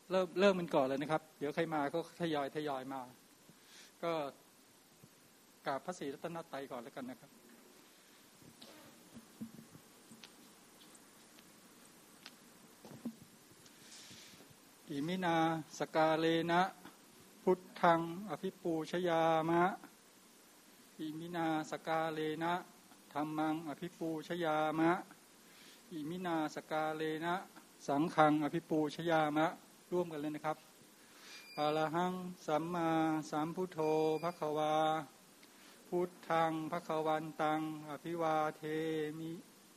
เริ่มมันก่อนเลยนะครับเดี๋ยวใครมาก็ทยอยมาก็กราบพระศรีรัตนตรัยก่อนแล้วกันนะครับอิมินาสกาเลนะพุทธังอภิปูชยามะอิมินาสกาเลนะธัมมังอภิปูชยามะอิมินาสกาเลนะสังฆังอภิปูชยามะร่วมกันเลยนะครับอะระหังสัมมาสัมพุทโธภควาพุทธังภควันตังอภิวาเทมิ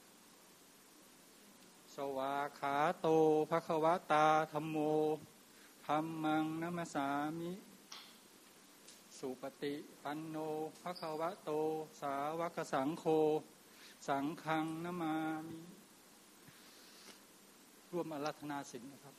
สวาขาโตภควตาธัมโมธัมมังนัมสสามิสุปฏิปันโนภควโตสาวกสังโฆสังฆังนัมมามิร่วมอาราธนาศีลนะครับ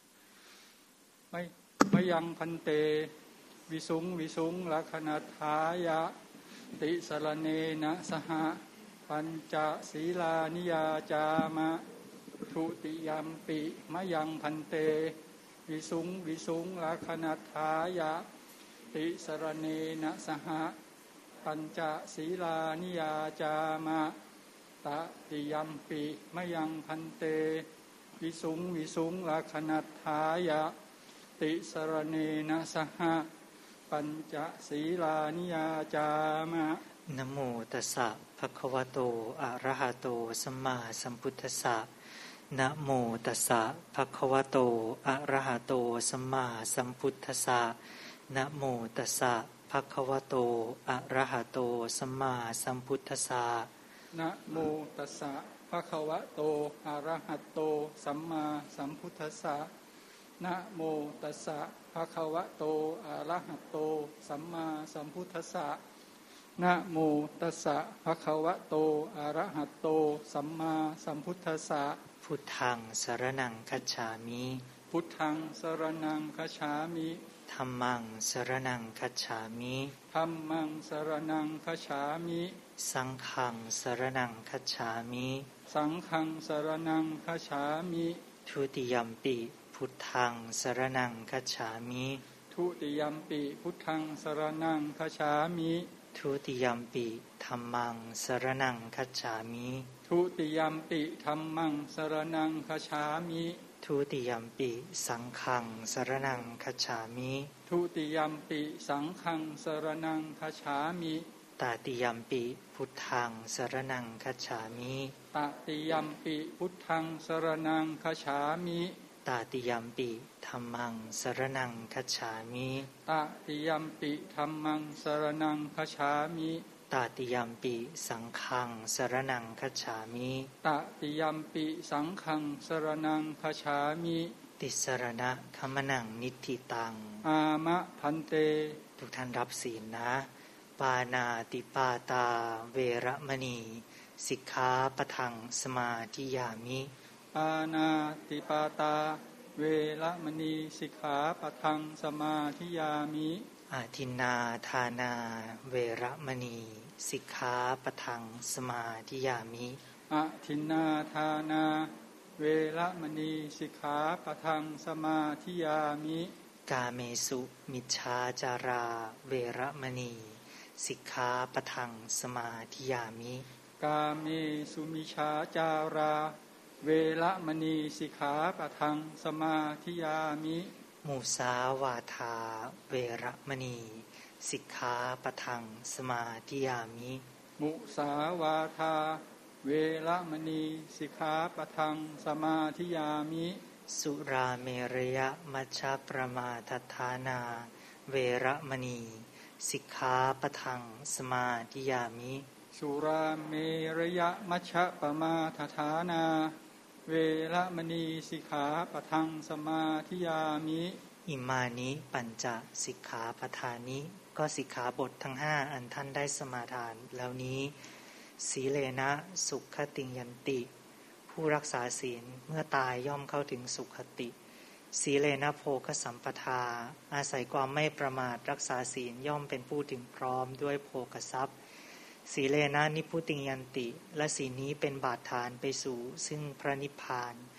ไม่ยังพันเตวิสุงลักขณทายะติสรเนนะสหปัญจศีลานิยาจามะทุติยัมปิมะยังพันเตวิสุงลักขณทายะติสรเนนะสหปัญจศีลานิยาจามะตติยัมปิมะยังพันเตวิสุงลักขณทายะติสรเนนะสหปัญจศีลานิยาจามะนะโมตัสสะภะคะวะโตอะระหะโตสัมมาสัมพุทธัสสะนะโมตัสสะภะคะวะโตอะระหะโตสัมมาสัมพุทธัสสะนะโมตัสสะภะคะวะโตอะระหะโตสัมมาสัมพุทธัสสะนะโมตัสสะภะคะวะโตอะระหะโตสัมมาสัมพุทธัสสะนะโมตัสสะภะคะวะโตอะระหะโตสัมมาสัมพุทธัสสะนะโมตัสสะภะคะวะโตอะระหะโตสัมมาสัมพุทธัสสะพุทธังสรณังคัจฉามิพุทธังสรณังคัจฉามิธัมมังสรณังคัจฉามิธัมมังสรณังคัจฉามิสังฆังสรณังคัจฉามิสังฆังสรณังคัจฉามิทุติยัมปิพุทธังสรณังคัจฉามิทุติยัมปิพุทธังสรณังคัจฉามิทุติยัมปิธัมมังสรณังคัจฉามิทุติยัมปิธัมมังสรณังคัจฉามิทุติยัมปิสังฆังสรณังคัจฉามิทุติยัมปิสังฆังสรณังคัจฉามิตติยัมปิพุทธังสรณังคัจฉามิตติยัมปิพุทธังสรณังคัจฉามิตติยัมปิธัมมังสรณังคัจฉามิตติยัมปิธัมมังสรณังคัจฉามิตติยัมปิสังฆังสรณังคัจฉามิตติยัมปิสังฆังสรณังคัจฉามิติสรณะคัมมนังนิทธิตังอามะพันเตทุกท่านรับศีลนะปานาติปาตาเวรมณีสิกขาปะทังสมาธิยามิปานาติปาตาเวรมณีสิกขาปะทังสมาธิยามิอาทินนาทานาเวรมณีสิกขาปะทังสมาธิยามิอาทินนาทานาเวรมณีสิกขาปะทังสมาธิยามิกาเมสุมิจฉาจาราเวรมณีสิกขาปะทังสมาธิยามิกาเมสุมิจฉาจาราเวรมณีสิกขาปะทังสมาธิยามิมุสาวาทาเวรมณีสิกขาปะทังสมาธิยามิมุสาวาทาเวรมณีสิกขาปะทังสมาธิยามิสุราเมรยมัชฌะปมาทัฏฐานาเวรมณีสิกขาปะทังสมาธิยามิสุราเมรยมัชฌะปมาทัฏฐานาเวรมณีสิกขาปะทังสมาธิยามิอิมานิปัญจสิกขาปทานิก็สิกขาบททั้ง5อันท่านได้สมาทานแล้วนี้สีเลนะสุขติยันติผู้รักษาศีลเมื่อตายย่อมเข้าถึงสุขติสีเลนะโภคสัมปทาอาศัยความไม่ประมาทรักษาศีลย่อมเป็นผู้ถึงพร้อมด้วยโภคทรัพย์สีเลนะนิพุติยันติและศีลนี้เป็นบาทฐานไปสู่ซึ่งพระนิพพานต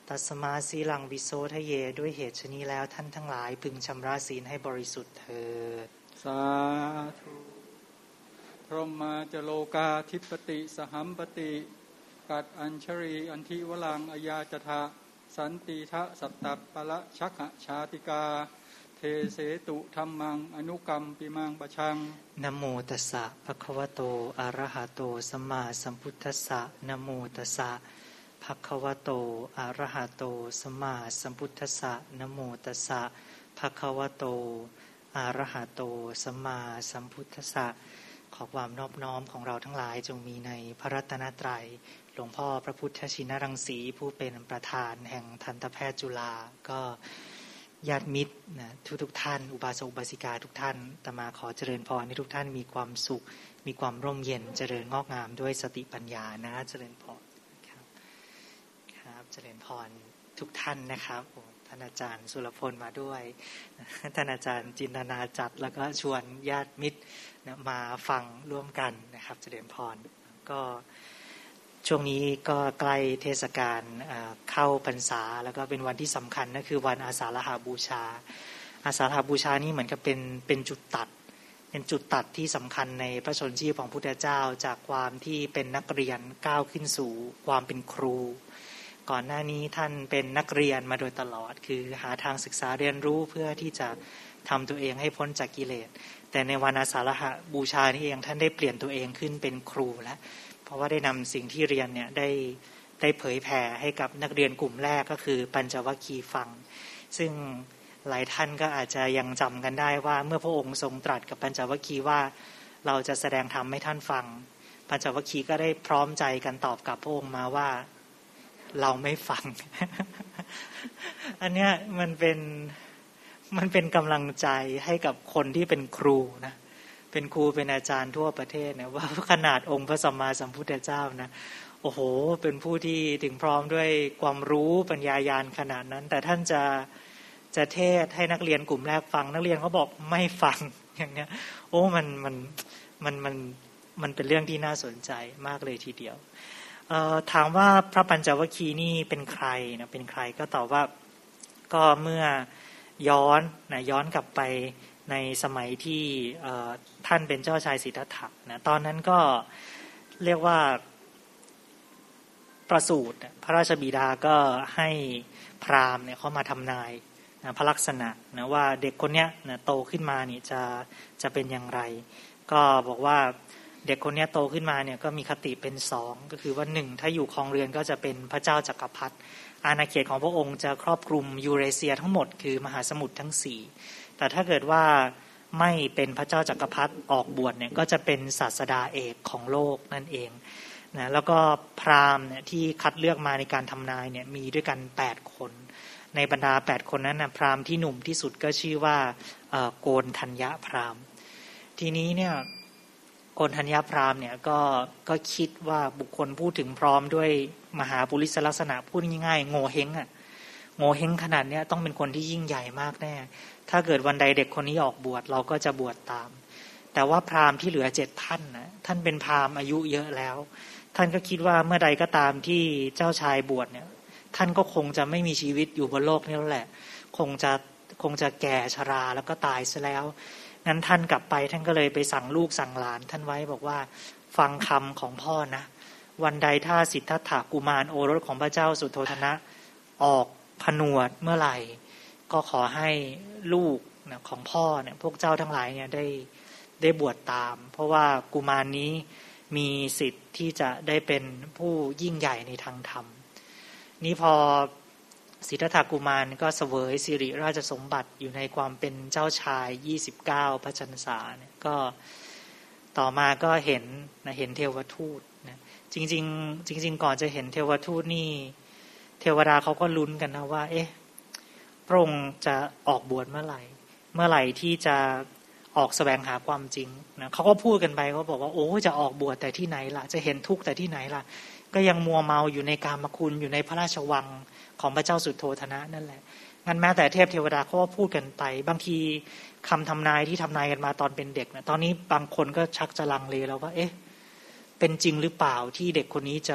ตัสมาสีลังวิโสทะเยด้วยเหตุชนี้แล้วท่านทั้งหลายพึงชำระศีลให้บริสุทธิ์เถิดสาธุพรหมาจโลกาธิปติสหัมปติกัดอัญชรีอันทิวลังอยาจทะสันติทะสัตตปะละชักหชาติกาเทเสตุธัมมังอนุกรรมปิมังปชังนะโมตัสสะภะคะวะโตอะระหะโตสัมมาสัมพุทธัสสะนะโมตัสสะภะคะวะโตอะระหะโตสัมมาสัมพุทธัสสะนะโมตัสสะภะคะวะโตอะระหะโตสัมมาสัมพุทธัสสะขอความนอบน้อมของเราทั้งหลายจงมีในพระรัตนตรัยหลวงพ่อพระพุทธชินรังสีผู้เป็นประธานแห่งทันตแพทย์จุฬาก็ญาติมิตรนะทุกท่านอุบาสกอุบาสิกาทุกท่านอาตมาขอเจริญพรให้ทุกท่านมีความสุขมีความร่มเย็นเจริญงอกงามด้วยสติปัญญานะเจริญพรครับเจริญพรทุกท่านนะครับท่านอาจารย์สุรพลมาด้วยท่านอาจารย์จินตนาจัดแล้วก็ชวนญาติมิตรมาฟังร่วมกันนะครับเจริญพรก็ช่วงนี้ก็ใกล้เทศกาลเข้าพรรษาแล้วก็เป็นวันที่สำคัญนั่นคือวันอาสาฬหบูชาอาสาฬหบูชานี่เหมือนกับเป็นจุดตัดที่สำคัญในพระชนชีพของพุทธเจ้าจากความที่เป็นนักเรียนก้าวขึ้นสู่ความเป็นครูก่อนหน้านี้ท่านเป็นนักเรียนมาโดยตลอดคือหาทางศึกษาเรียนรู้เพื่อที่จะทำตัวเองให้พ้นจากกิเลสแต่ในวันอาสาฬหบูชานี่เองท่านได้เปลี่ยนตัวเองขึ้นเป็นครูแล้วเพราะว่าได้นำสิ่งที่เรียนเนี่ยได้เผยแผ่ให้กับนักเรียนกลุ่มแรกก็คือปัญจวัคคีย์ฟังซึ่งหลายท่านก็อาจจะยังจำกันได้ว่าเมื่อพระองค์ทรงตรัสกับปัญจวัคคีย์ว่าเราจะแสดงธรรมให้ท่านฟังปัญจวัคคีย์ก็ได้พร้อมใจกันตอบกับพระองค์มาว่าเราไม่ฟัง อันเนี้ยมันเป็นกำลังใจให้กับคนที่เป็นครูนะเป็นครูเป็นอาจารย์ทั่วประเทศนะว่าขนาดองค์พระสัมมาสัมพุทธเจ้านะโอ้โหเป็นผู้ที่ถึงพร้อมด้วยความรู้ปัญญาญาณขนาดนั้นแต่ท่านจะเทศให้นักเรียนกลุ่มแรกฟังนักเรียนเขาบอกไม่ฟังอย่างเนี้ยโอ้มันเป็นเรื่องที่น่าสนใจมากเลยทีเดียวถามว่าพระปัญจวัคคีย์นี่เป็นใครนะเป็นใครก็ตอบว่าก็เมื่อย้อนกลับไปในสมัยที่ท่านเป็นเจ้าชายสิทธัตถะนะตอนนั้นก็เรียกว่าประสูติพระราชบิดาก็ให้พราหมณ์เนี่ยเขามาทำนายนะพระลักษณะนะว่าเด็กคนเนี้ยนะโตขึ้นมาเนี่ยจะเป็นอย่างไรก็บอกว่าเด็กคนนี้โตขึ้นมาเนี่ยก็มีคติเป็น2ก็คือว่า1ถ้าอยู่ครองเรือนก็จะเป็นพระเจ้าจักรพรรดิอาณาเขตของพระองค์จะครอบคลุมยูเรเซียทั้งหมดคือมหาสมุทรทั้ง4แต่ถ้าเกิดว่าไม่เป็นพระเจ้าจักรพรรดิออกบวชเนี่ยก็จะเป็นศาสดาเอกของโลกนั่นเองนะแล้วก็พราหมณ์เนี่ยที่คัดเลือกมาในการทำนายเนี่ยมีด้วยกัน8คนในบรรดา8คนนั้นนะพราหมณ์ที่หนุ่มที่สุดก็ชื่อว่าโกณฑัญญพราหมณ์ทีนี้เนี่ยโกณฑัญญพราหมณ์เนี่ยก็คิดว่าบุคคลพูดถึงพร้อมด้วยมหาปุริสลักษณะพูดง่ายๆโง่เฮงโง่เฮงขนาดนี้ต้องเป็นคนที่ยิ่งใหญ่มากแน่ถ้าเกิดวันใดเด็กคนนี้ออกบวชเราก็จะบวชตามแต่ว่าพราหมณ์ที่เหลือ7ท่านนะท่านเป็นพราหมณ์อายุเยอะแล้วท่านก็คิดว่าเมื่อใดก็ตามที่เจ้าชายบวชเนี่ยท่านก็คงจะไม่มีชีวิตอยู่บนโลกนี้แล้วแหละคงจะแก่ชราแล้วก็ตายซะแล้วงั้นท่านกลับไปท่านก็เลยไปสั่งลูกสั่งหลานท่านไว้บอกว่าฟังคำของพ่อนะวันใดถ้าสิทธัตถกุมารโอรสของพระเจ้าสุโธทนะออกผนวดเมื่อไหร่ก็ขอให้ลูกของพ่อเนี่ยพวกเจ้าทั้งหลายเนี่ยได้บวชตามเพราะว่ากุมารนี้มีสิทธิ์ที่จะได้เป็นผู้ยิ่งใหญ่ในทางธรรมนี้พอสิทธัตถกุมารก็เสวยสิริราชสมบัติอยู่ในความเป็นเจ้าชาย29พระชนษาเนี่ยก็ต่อมาก็เห็นเทวทูตนะจริงก่อนจะเห็นเทวทูตนี่เทวดาเขาก็ลุ้นกันนะว่าพระองค์จะออกบวชเมื่อไหร่ที่จะออกแสวงหาความจริงนะเขาก็พูดกันไปเขาบอกว่าโอ้จะออกบวชแต่ที่ไหนล่ะจะเห็นทุกข์แต่ที่ไหนล่ะก็ยังมัวเมาอยู่ในกามคุณอยู่ในพระราชวังของพระเจ้าสุโธทนะนั่นแหละงั้นแม้แต่เทพเทวดาเขาก็พูดกันไปบางทีคำทำนายที่ทำนายกันมาตอนเป็นเด็กนะตอนนี้บางคนก็ชักจะลังเลแล้วว่าเป็นจริงหรือเปล่าที่เด็กคนนี้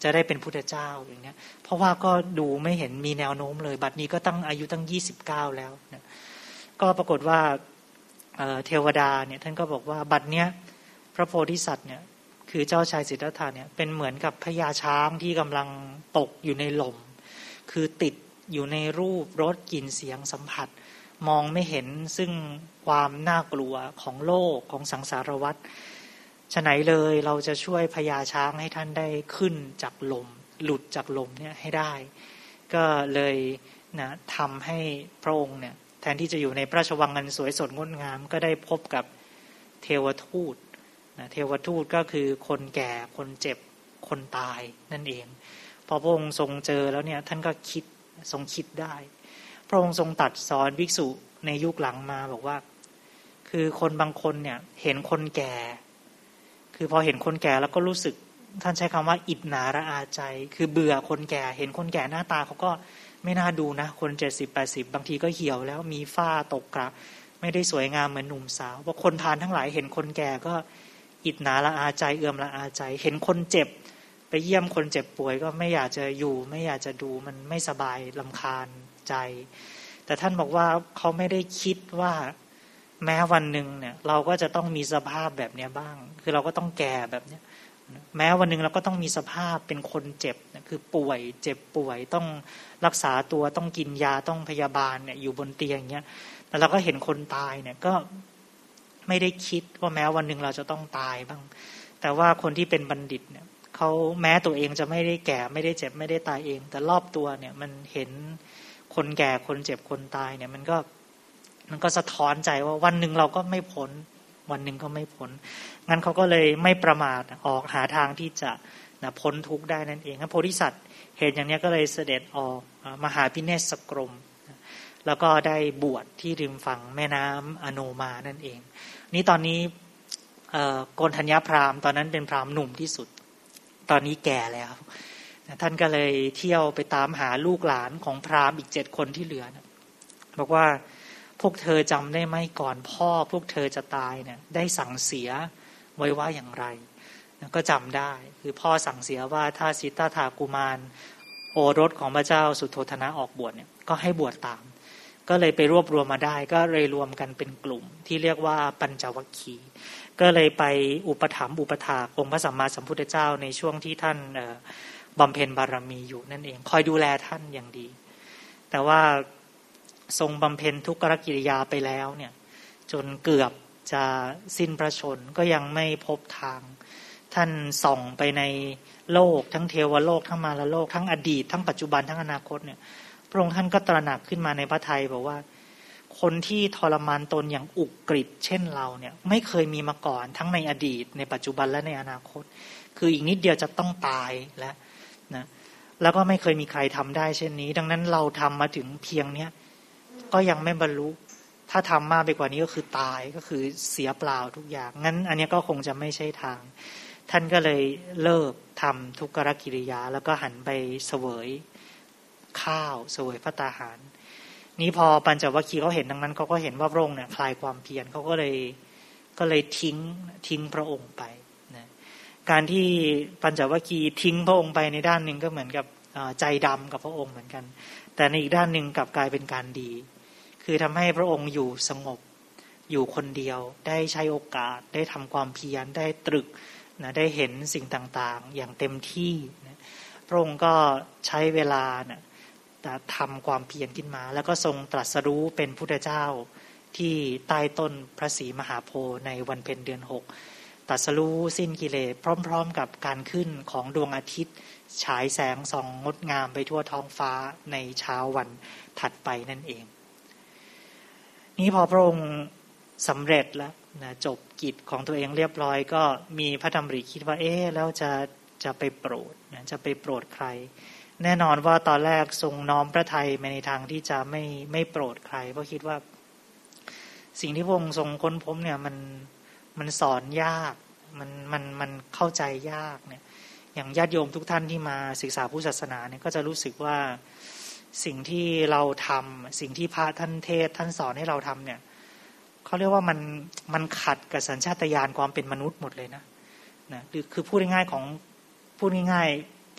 จะได้เป็นพุทธเจ้าอย่างเนี้ยเพราะว่าก็ดูไม่เห็นมีแนวโน้มเลยบัดนี้ก็ตั้งอายุตั้ง29แล้วนะก็ปรากฏว่าเทวดาเนี่ยท่านก็บอกว่าบัดเนี้ยพระโพธิสัตว์เนี่ยคือเจ้าชายสิทธัตถะเนี่ยเป็นเหมือนกับพญาช้างที่กำลังตกอยู่ในหล่มคือติดอยู่ในรูปรสกลิ่นเสียงสัมผัสมองไม่เห็นซึ่งความน่ากลัวของโลกของสังสารวัฏฉะไหนเลยเราจะช่วยพญาช้างให้ท่านได้ขึ้นจากลมหลุดจากลมเนี่ยให้ได้ก็เลยนะทำให้พระองค์เนี่ยแทนที่จะอยู่ในพระราชวังอันสวยสดงดงามก็ได้พบกับเทวทูตนะเทวทูตก็คือคนแก่คนเจ็บคนตายนั่นเองพอพระองค์ทรงเจอแล้วเนี่ยท่านก็ทรงคิดได้พระองค์ทรงตรัสสอนภิกษุในยุคหลังมาบอกว่าคือคนบางคนเนี่ยเห็นคนแก่คือพอเห็นคนแก่แล้วก็รู้สึกท่านใช้คำว่าอิจฉาระอาใจคือเบื่อคนแก่เห็นคนแก่หน้าตาเขาก็ไม่น่าดูนะคน70-80บางทีก็เหี่ยวแล้วมีฝ้าตกกระไม่ได้สวยงามเหมือนหนุ่มสาวเพราะคนพาลทั้งหลายเห็นคนแก่ก็อิจฉาระอาใจเอื่อมละอาใจเห็นคนเจ็บไปเยี่ยมคนเจ็บป่วยก็ไม่อยากจะอยู่ไม่อยากจะดูมันไม่สบายรำคาญใจแต่ท่านบอกว่าเขาไม่ได้คิดว่าแม้วันหนึ่งเนี่ยเราก็จะต้องมีสภาพแบบนี้บ้างคือเราก็ต้องแก่แบบนี้แม้วันหนึ่งเราก็ต้องมีสภาพเป็นคนเจ็บคือป่วยเจ็บป่วยต้องรักษาตัวต้องกินยาต้องพยาบาลเนี่ยอยู่บนเตียงอย่างเงี้ยแต่เราก็เห็นคนตายเนี่ยก็ไม่ได้คิดว่าแม้วันหนึ่งเราจะต้องตายบ้างแต่ว่าคนที่เป็นบัณฑิตเนี่ยเขาแม้ตัวเองจะไม่ได้แก่ไม่ได้เจ็บไม่ได้ตายเองแต่รอบตัวเนี่ยมันเห็นคนแก่คนเจ็บคนตายเนี่ยมันก็สะท้อนใจว่าวันหนึ่งเราก็ไม่พ้นวันหนึ่งก็ไม่พ้นงั้นเขาก็เลยไม่ประมาทออกหาทางที่จะพ้นทุกข์ได้นั่นเองพระโพธิสัตว์เห็นอย่างนี้ก็เลยเสด็จออกมหาพิเนศกรมแล้วก็ได้บวชที่ริมฝั่งแม่น้ำอโนมานั่นเองนี่ตอนนี้โกณฑัญญพราหมณ์ตอนนั้นเป็นพราหมณ์หนุ่มที่สุดตอนนี้แก่แล้วท่านก็เลยเที่ยวไปตามหาลูกหลานของพราหมณ์อีก7 คนที่เหลือนะบอกว่าพวกเธอจำได้ไหมก่อนพ่อพวกเธอจะตายเนี่ยได้สั่งเสียไว้ว่าอย่างไรก็จำได้คือพ่อสั่งเสียว่าถ้าสิทธัตถกุมารโอรสของพระเจ้าสุโธทนะออกบวชเนี่ยก็ให้บวชตามก็เลยไปรวบรวมมาได้ก็เลยรวมกันเป็นกลุ่มที่เรียกว่าปัญจวัคคีย์ก็เลยไปอุปถัมภ์อุปถากองค์พระสัมมาสัมพุทธเจ้าในช่วงที่ท่านบำเพ็ญบารมีอยู่นั่นเองคอยดูแลท่านอย่างดีแต่ว่าทรงบำเพ็ญทุกขกิริยาไปแล้วเนี่ยจนเกือบจะสิ้นพระชนก็ยังไม่พบทางท่านส่องไปในโลกทั้งเทวโลกทั้งมารโลกทั้งอดีตทั้งปัจจุบันทั้งอนาคตเนี่ยพระองค์ท่านก็ตระหนักขึ้นมาในพระทัยบอกว่าคนที่ทรมานตนอย่างอุกฤษเช่นเราเนี่ยไม่เคยมีมาก่อนทั้งในอดีตในปัจจุบันและในอนาคตคืออีกนิดเดียวจะต้องตายแล้วนะแล้วก็ไม่เคยมีใครทำได้เช่นนี้ดังนั้นเราทำมาถึงเพียงเนี้ยก็ยังไม่บรรลุถ้าทำมากไปกว่านี้ก็คือตายก็คือเสียเปล่าทุกอย่างงั้นอันนี้ก็คงจะไม่ใช่ทางท่านก็เลยเลิกทำทุกขกิริยาแล้วก็หันไปเสวยข้าวเสวยภัตตาหารนี้พอปัญจวัคคีย์เขาเห็นดังนั้นเขาก็เห็นว่าพระองค์เนี่ยคลายความเพียรเขาก็เลยทิ้งพระองค์ไปนะการที่ปัญจวัคคีย์ทิ้งพระองค์ไปในด้านหนึ่งก็เหมือนกับใจดำกับพระองค์เหมือนกันแต่ในอีกด้านหนึ่งกลับกลายเป็นการดีคือทำให้พระองค์อยู่สงบอยู่คนเดียวได้ใช้โอกาสได้ทำความเพียรได้ตรึกนะได้เห็นสิ่งต่างๆอย่างเต็มที่นะพระองค์ก็ใช้เวลานะทำความเพียรขึ้นมาแล้วก็ทรงตรัสรู้เป็นพุทธเจ้าที่ใต้ต้นพระศรีมหาโพธิ์ในวันเพ็ญเดือน6ตรัสรู้สิ้นกิเลสพร้อมๆกับการขึ้นของดวงอาทิตย์ฉายแสงส่องงดงามไปทั่วท้องฟ้าในเช้าวันถัดไปนั่นเองนี้พอพระองค์สำเร็จแล้วนะจบกิจของตัวเองเรียบร้อยก็มีพระดำริคิดว่าแล้วจะไปโปรดนะจะไปโปรดใครแน่นอนว่าตอนแรกทรงน้อมพระทัยไปในทางที่จะไม่โปรดใครเพราะคิดว่าสิ่งที่พระองค์ทรงค้นพบเนี่ยมันสอนยากมันเข้าใจยากเนี่ยอย่างญาติโยมทุกท่านที่มาศึกษาพุทธศาสนาเนี่ยก็จะรู้สึกว่าสิ่งที่เราทำสิ่งที่พระท่านเทศท่านสอนให้เราทำเนี่ยเขาเรียกว่ามันขัดกับสัญชาตญาณความเป็นมนุษย์หมดเลยนะคือพูดง่ายๆ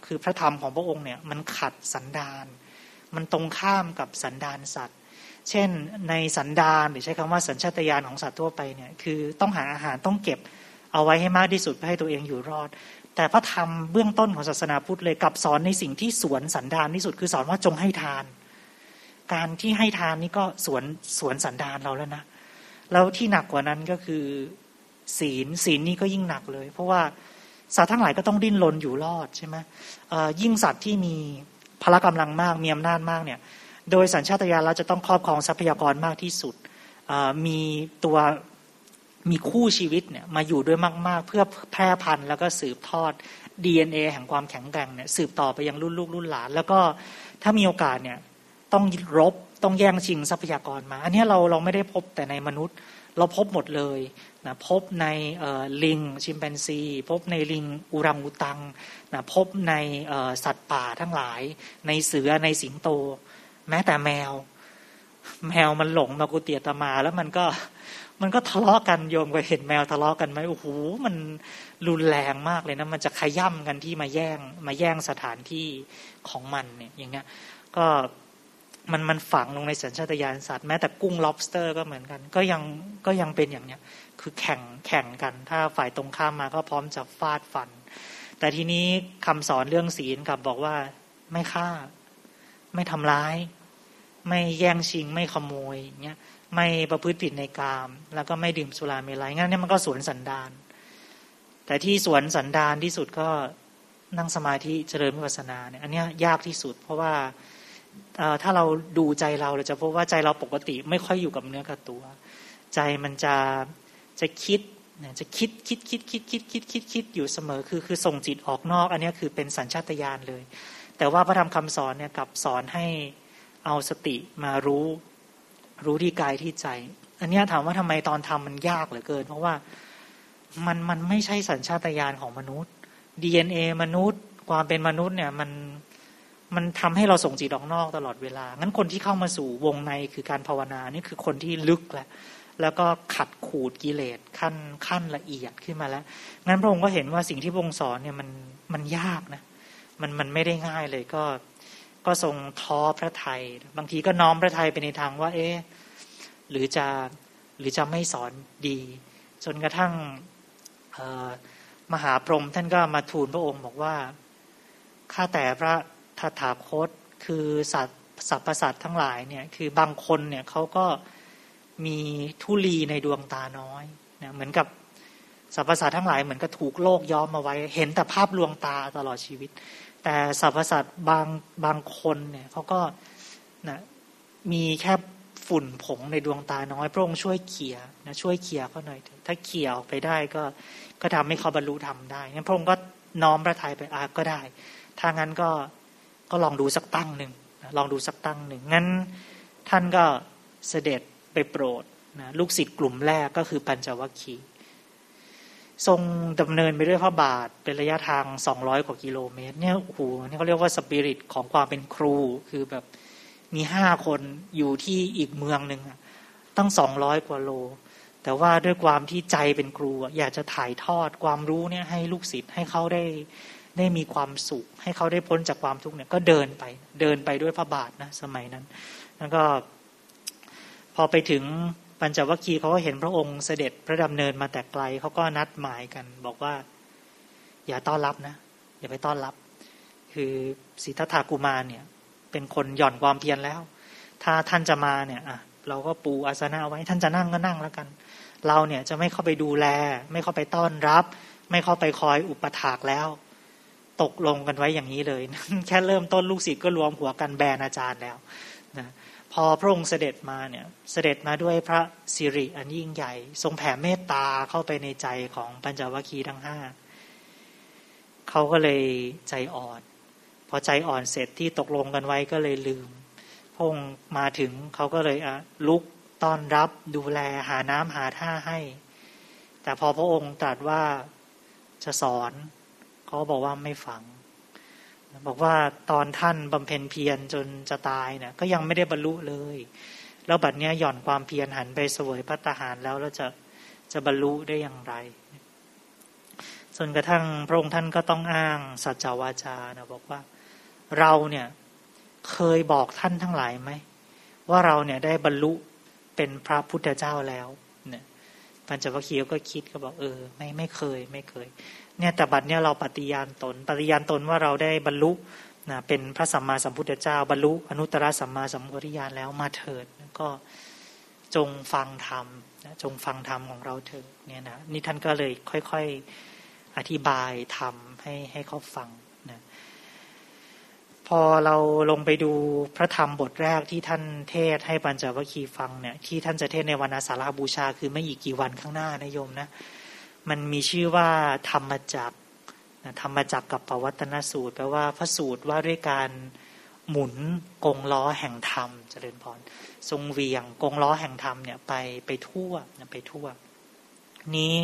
คือพระธรรมของพระองค์เนี่ยมันขัดสันดานมันตรงข้ามกับสันดานสัตว์เช่นในสันดานหรือใช้คำว่าสัญชาตญาณของสัตว์ทั่วไปเนี่ยคือต้องหาอาหารต้องเก็บเอาไว้ให้มากที่สุดเพื่อให้ตัวเองอยู่รอดแต่พระธรรมเบื้องต้นของศาสนาพุทธเลยกลับสอนในสิ่งที่สวนสันดานที่สุดคือสอนว่าจงให้ทานการที่ให้ทานนี่ก็สวนสันดานเราแล้วนะแล้วที่หนักกว่านั้นก็คือศีลนี่ก็ยิ่งหนักเลยเพราะว่าสัตว์ทั้งหลายก็ต้องดิ้นรนอยู่รอดใช่ไหมยิ่งสัตว์ที่มีพละกำลังมากมีอำนาจมากเนี่ยโดยสัญชาตญาณเราจะต้องครอบครองทรัพยากรมากที่สุดมีคู่ชีวิตเนี่ยมาอยู่ด้วยมากๆเพื่อแพร่พันธุ์แล้วก็สืบทอด DNA แห่งความแข็งแกร่งเนี่ยสืบต่อไปยังรุ่นลูกรุ่นหลานแล้วก็ถ้ามีโอกาสเนี่ยต้องรบต้องแย่งชิงทรัพยากรมาอันนี้เราไม่ได้พบแต่ในมนุษย์เราพบหมดเลยนะพบในลิงชิมแปนซีพบในลิงอุรังอุตังนะพบในสัตว์ป่าทั้งหลายในเสือในสิงโตแม้แต่แมวมันหลงมากุฏิอาตมาแล้วมันก็ทะเลาะกันโยมเคยเห็นแมวทะเลาะกันไหมโอ้โหมันรุนแรงมากเลยนะมันจะขย่ำกันที่มาแย่งสถานที่ของมันเนี่ยอย่างเงี้ยก็มันฝังลงในสัญชาตญาณสัตว์แม้แต่กุ้ง lobster ก็เหมือนกันก็ยังเป็นอย่างเนี้ยคือแข่งกันถ้าฝ่ายตรงข้ามมาก็พร้อมจะฟาดฟันแต่ทีนี้คำสอนเรื่องศีลกับบอกว่าไม่ฆ่าไม่ทำร้ายไม่แย่งชิงไม่ขโมยอย่างเงี้ยไม่ประพฤติผิดในกามแล้วก็ไม่ดื่มสุราเมลัยงั้นเนี่ยมันก็สวนสันดานแต่ที่สวนสันดานที่สุดก็นั่งสมาธิเจริญวิปัสสนาเนี่ยอันนี้ยากที่สุดเพราะว่าถ้าเราดูใจเราจะพบว่าใจเราปกติไม่ค่อยอยู่กับเนื้อกับตัวใจมันจะคิดจะคิดอยู่เสมอคือส่งจิตออกนอกอันนี้คือเป็นสัญชาตญาณเลยแต่ว่าพระธรรมคำสอนเนี่ยกลับสอนให้เอาสติมารู้ที่กายที่ใจอันนี้ถามว่าทำไมตอนทำมันยากเหลือเกินเพราะว่ามันไม่ใช่สัญชาตญาณของมนุษย์ DNA มนุษย์ความเป็นมนุษย์เนี่ยมันทำให้เราส่งจิตออกนอกตลอดเวลางั้นคนที่เข้ามาสู่วงในคือการภาวนานี่คือคนที่ลึกแล้วก็ขัดขูดกิเลสขั้นละเอียดขึ้นมาแล้วงั้นพระองค์ก็เห็นว่าสิ่งที่พระองค์สอนเนี่ยมันยากนะมันไม่ได้ง่ายเลยก็ทรงท้อพระทัยบางทีก็น้อมพระทัยไปในทางว่าหรือจะไม่สอนดีจนกระทั่งมหาพรหมท่านก็มาทูลพระองค์บอกว่าข้าแต่พระตถาคตคือสรรพสัตว์ทั้งหลายเนี่ยคือบางคนเนี่ยเขาก็มีธุลีในดวงตาน้อยนะเหมือนกับสรรพสัตว์ทั้งหลายเหมือนกับถูกโลกย้อมมาไว้เห็นแต่ภาพลวงตาตลอดชีวิตแต่สรรพสัตว์บางคนเนี่ยเขาก็นะมีแค่ฝุ่นผงในดวงตาน้อยพระองค์ช่วยเขี่ยเขาหน่อยถ้าเขี่ยออกไปได้ก็ทำให้เขาบรรลุธรรมได้งั้นพระองค์ก็น้อมพระทัยไปก็ได้ถ้างั้นก็ลองดูสักตั้งหนึ่งงั้นท่านก็เสด็จไปโปรดนะลูกศิษย์กลุ่มแรกก็คือปัญจวัคคีย์ทรงดำเนินไปด้วยพระบาทเป็นระยะทาง200กว่ากิโลเมตรเนี่ยโอ้โหนี่เขาเรียกว่าสปิริตของความเป็นครูคือแบบมี5คนอยู่ที่อีกเมืองนึงตั้ง200กว่าโลแต่ว่าด้วยความที่ใจเป็นครูอยากจะถ่ายทอดความรู้เนี่ยให้ลูกศิษย์ให้เขาได้มีความสุขให้เขาได้พ้นจากความทุกข์เนี่ยก็เดินไปด้วยพระบาทนะสมัยนั้นแล้วก็พอไปถึงปัญจวัคคีย์เขาก็เห็นพระองค์เสด็จพระดำเนินมาแต่ไกลเขาก็นัดหมายกันบอกว่าอย่าต้อนรับนะอย่าไปต้อนรับคือสิทธัตถกุมารเนี่ยเป็นคนหย่อนความเพียรแล้วถ้าท่านจะมาเนี่ยเราก็ปูอาสนะไว้ท่านจะนั่งก็นั่งแล้วกันเราเนี่ยจะไม่เข้าไปดูแลไม่เข้าไปต้อนรับไม่เข้าไปคอยอุปถากแล้วตกลงกันไว้อย่างนี้เลย แค่เริ่มต้นลูกศิษย์ก็รวมหัวกันแบนอาจารย์แล้วนะพอพระองค์เสด็จมาเนี่ยเสด็จมาด้วยพระสิริอันยิ่งใหญ่ทรงแผ่เมตตาเข้าไปในใจของปัญจวัคคีย์ทั้ง5เขาก็เลยใจอ่อนพอใจอ่อนเสร็จที่ตกลงกันไว้ก็เลยลืมพระองค์มาถึงเขาก็เลยลุกต้อนรับดูแลหาน้ำหาท่าให้แต่พอพระองค์ตรัสว่าจะสอนเขาบอกว่าไม่ฟังบอกว่าตอนท่านบำเพ็ญเพียรจนจะตายเนี่ยก็ยังไม่ได้บรรลุเลยแล้วบัดเนี้ยหย่อนความเพียรหันไปเสวยภัตตาหารแล้วจะบรรลุได้อย่างไรจนกระทั่งพระองค์ท่านก็ต้องอ้างสัจจวาจานะบอกว่าเราเนี่ยเคยบอกท่านทั้งหลายไหมว่าเราเนี่ยได้บรรลุเป็นพระพุทธเจ้าแล้วเนี่ยปัญจวัคคีย์ก็คิดก็บอกไม่เคยเนี่ยแต่บัดเนี่ยเราปฏิญาณตนว่าเราได้บรรลุนะเป็นพระสัมมาสัมพุทธเจ้าบรรลุอนุตตรสัมมาสัมโพธิญาณแล้วมาเถิดก็จงฟังธรรมจงฟังธรรมของเราเถิดเนี่ยนะนี่ท่านก็เลยค่อยๆอธิบายธรรมให้เขาฟังนะพอเราลงไปดูพระธรรมบทแรกที่ท่านเทศให้ปัญจวัคคีย์ฟังเนี่ยที่ท่านจะเทศในวันอาสาฬหบูชาคือไม่อีกกี่วันข้างหน้านะโยมนะมันมีชื่อว่าธรรมจักรกับปวัตตนสูตรแปลว่าพระสูตรว่าด้วยการหมุนกงล้อแห่งธรรมเจริญพรทรงเวียงกงล้อแห่งธรรมเนี่ยไปทั่วนี้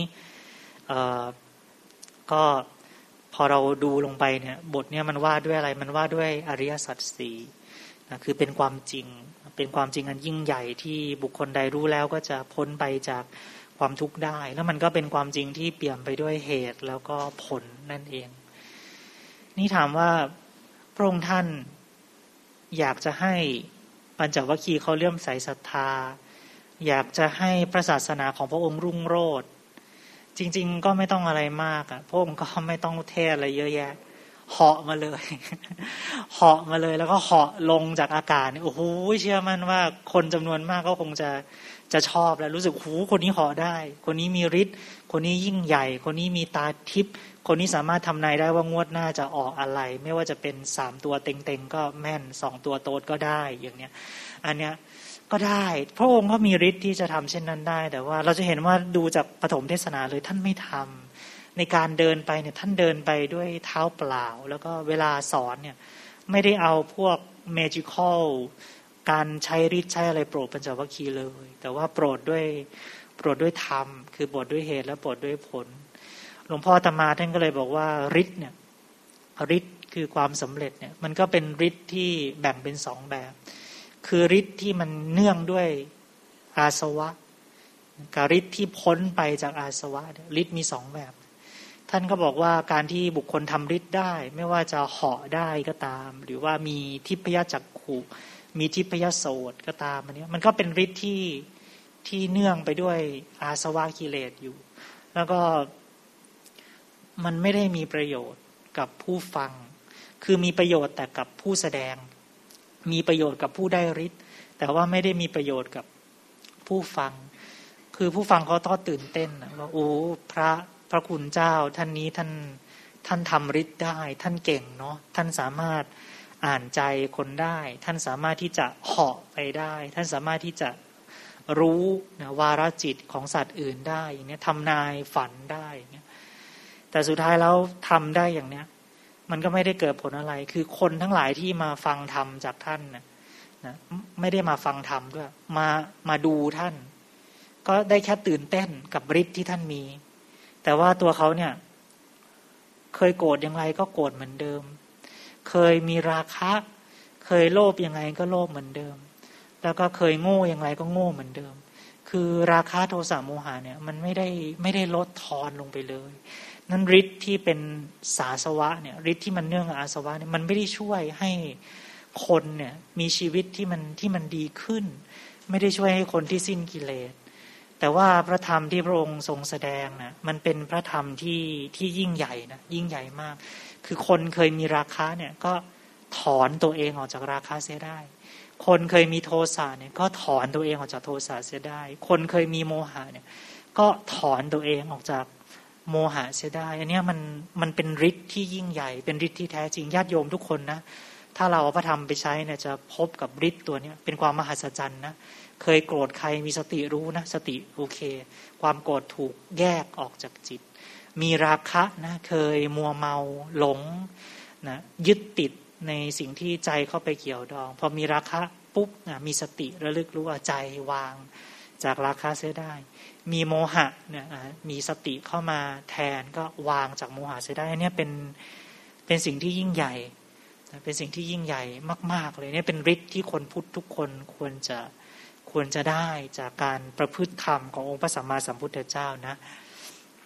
ก็พอเราดูลงไปเนี่ยบทเนี่ยมันว่าด้วยอะไรมันว่าด้วยอริยสัจสี่นะคือเป็นความจริงอันยิ่งใหญ่ที่บุคคลใดรู้แล้วก็จะพ้นไปจากความทุกข์ได้แล้วมันก็เป็นความจริงที่เปี่ยมไปด้วยเหตุแล้วก็ผลนั่นเองนี่ถามว่าพระองค์ท่านอยากจะให้ปัญจวัคคีย์เขาเลื่อมใสศรัทธาอยากจะให้พระศาสนาของพระองค์รุ่งโรจน์จริงๆก็ไม่ต้องอะไรมากพระองค์ก็ไม่ต้องเทศอะไรเยอะแยะเหาะมาเลยแล้วก็เหาะลงจากอากาศโอ้โหเชื่อมั่นว่าคนจำนวนมากก็คงจะชอบแล้วรู้สึกหูคนนี้เหาะได้คนนี้มีฤทธิ์คนนี้ยิ่งใหญ่คนนี้มีตาทิพย์คนนี้สามารถทำนายได้ว่างวดหน้าจะออกอะไรไม่ว่าจะเป็น3ตัวเต็งๆก็แม่น2ตัวโต๊ดก็ได้อย่างเนี้ยอันเนี้ยก็ได้พระองค์ก็มีฤทธิ์ที่จะทำเช่นนั้นได้แต่ว่าเราจะเห็นว่าดูจากปฐมเทศนาเลยท่านไม่ทำในการเดินไปเนี่ยท่านเดินไปด้วยเท้าเปล่าแล้วก็เวลาสอนเนี่ยไม่ได้เอาพวกเมจิคอลการใช้ฤทธิ์ใช้อะไรโปรดปัญจวัคคีย์เลยแต่ว่าโปรดด้วยธรรมคือโปรดด้วยเหตุและโปรดด้วยผลหลวงพ่ออาตมาท่านก็เลยบอกว่าฤทธิ์เนี่ยฤทธิ์คือความสำเร็จเนี่ยมันก็เป็นฤทธิ์ที่แบ่งเป็น2แบบคือฤทธิ์ที่มันเนื่องด้วยอาสวะกับฤทธิ์ที่พ้นไปจากอาสวะฤทธิ์มี2แบบท่านก็บอกว่าการที่บุคคลทำฤทธิ์ได้ไม่ว่าจะเหาะได้ก็ตามหรือว่ามีทิพยจักขุมีทิพยโสตก็ตามอันนี้มันก็เป็นฤทธิ์ที่เนื่องไปด้วยอาสวะกิเลสอยู่แล้วก็มันไม่ได้มีประโยชน์กับผู้ฟังคือมีประโยชน์แต่กับผู้แสดงมีประโยชน์กับผู้ได้ฤทธิ์แต่ว่าไม่ได้มีประโยชน์กับผู้ฟังคือผู้ฟังเขาต้องตื่นเต้นว่าโอ้พระคุณเจ้าท่านนี้ท่านทำฤทธิ์ได้ท่านเก่งเนาะท่านสามารถอ่านใจคนได้ท่านสามารถที่จะเหาะไปได้ท่านสามารถที่จะรู้นะวาระจิตของสัตว์อื่นได้อย่างนี้ทำนายฝันได้อย่างนี้แต่สุดท้ายแล้วทำได้อย่างเนี้ยมันก็ไม่ได้เกิดผลอะไรคือคนทั้งหลายที่มาฟังธรรมจากท่านนะไม่ได้มาฟังธรรมด้วยมาดูท่านก็ได้แค่ตื่นเต้นกับฤทธิ์ที่ท่านมีแต่ว่าตัวเขาเนี่ยเคยโกรธอย่างไรก็โกรธเหมือนเดิมเคยมีราคะเคยโลภยังไงก็โลภเหมือนเดิมแล้วก็เคยโง่อย่างไรก็โง่เหมือนเดิมคือราคะโทสะโมหะเนี่ยมันไม่ได้ลดทอนลงไปเลยนั่นฤทธิ์ที่เป็นสาสวะเนี่ยฤทธิ์ที่มันเนื่องกับอาสวะเนี่ยมันไม่ได้ช่วยให้คนเนี่ยมีชีวิตที่มันดีขึ้นไม่ได้ช่วยให้คนที่สิ้นกิเลสแต่ว่าพระธรรมที่พระองค์ทรงแสดงนะมันเป็นพระธรรมที่ยิ่งใหญ่นะยิ่งใหญ่มากคือคนเคยมีราคะเนี่ยก็ถอนตัวเองออกจากราคะเสียได้คนเคยมีโทสะเนี่ยก็ถอนตัวเองออกจากโทสะเสียได้คนเคยมีโมหะเนี่ยก็ถอนตัวเองออกจากโมหะเสียได้อันนี้มันเป็นฤทธิ์ที่ยิ่งใหญ่เป็นฤทธิ์ที่แท้จริงญาติโยมทุกคนนะถ้าเราเอาพระธรรมไปใช้เนี่ยจะพบกับฤทธิ์ตัวนี้เป็นความมหัศจรรย์นะเคยโกรธใครมีสติรู้นะสติโอเคความโกรธถูกแยกออกจากจิตมีราคะนะเคยมัวเมาหลงนะยึดติดในสิ่งที่ใจเข้าไปเกี่ยวดองพอมีราคะปุ๊บมีสติระลึกรู้ว่าใจวางจากราคะเสียได้มีโมหะเนี่ยมีสติเข้ามาแทนก็วางจากโมหะเสียได้อันนี้เป็นสิ่งที่ยิ่งใหญ่เป็นสิ่งที่ยิ่งใหญ่มากๆเลยเนี่ยเป็นฤทธิ์ที่คนพุทธทุกคนควรจะได้จากการประพฤติธรรมขององค์พระสัมมาสัมพุทธเจ้านะ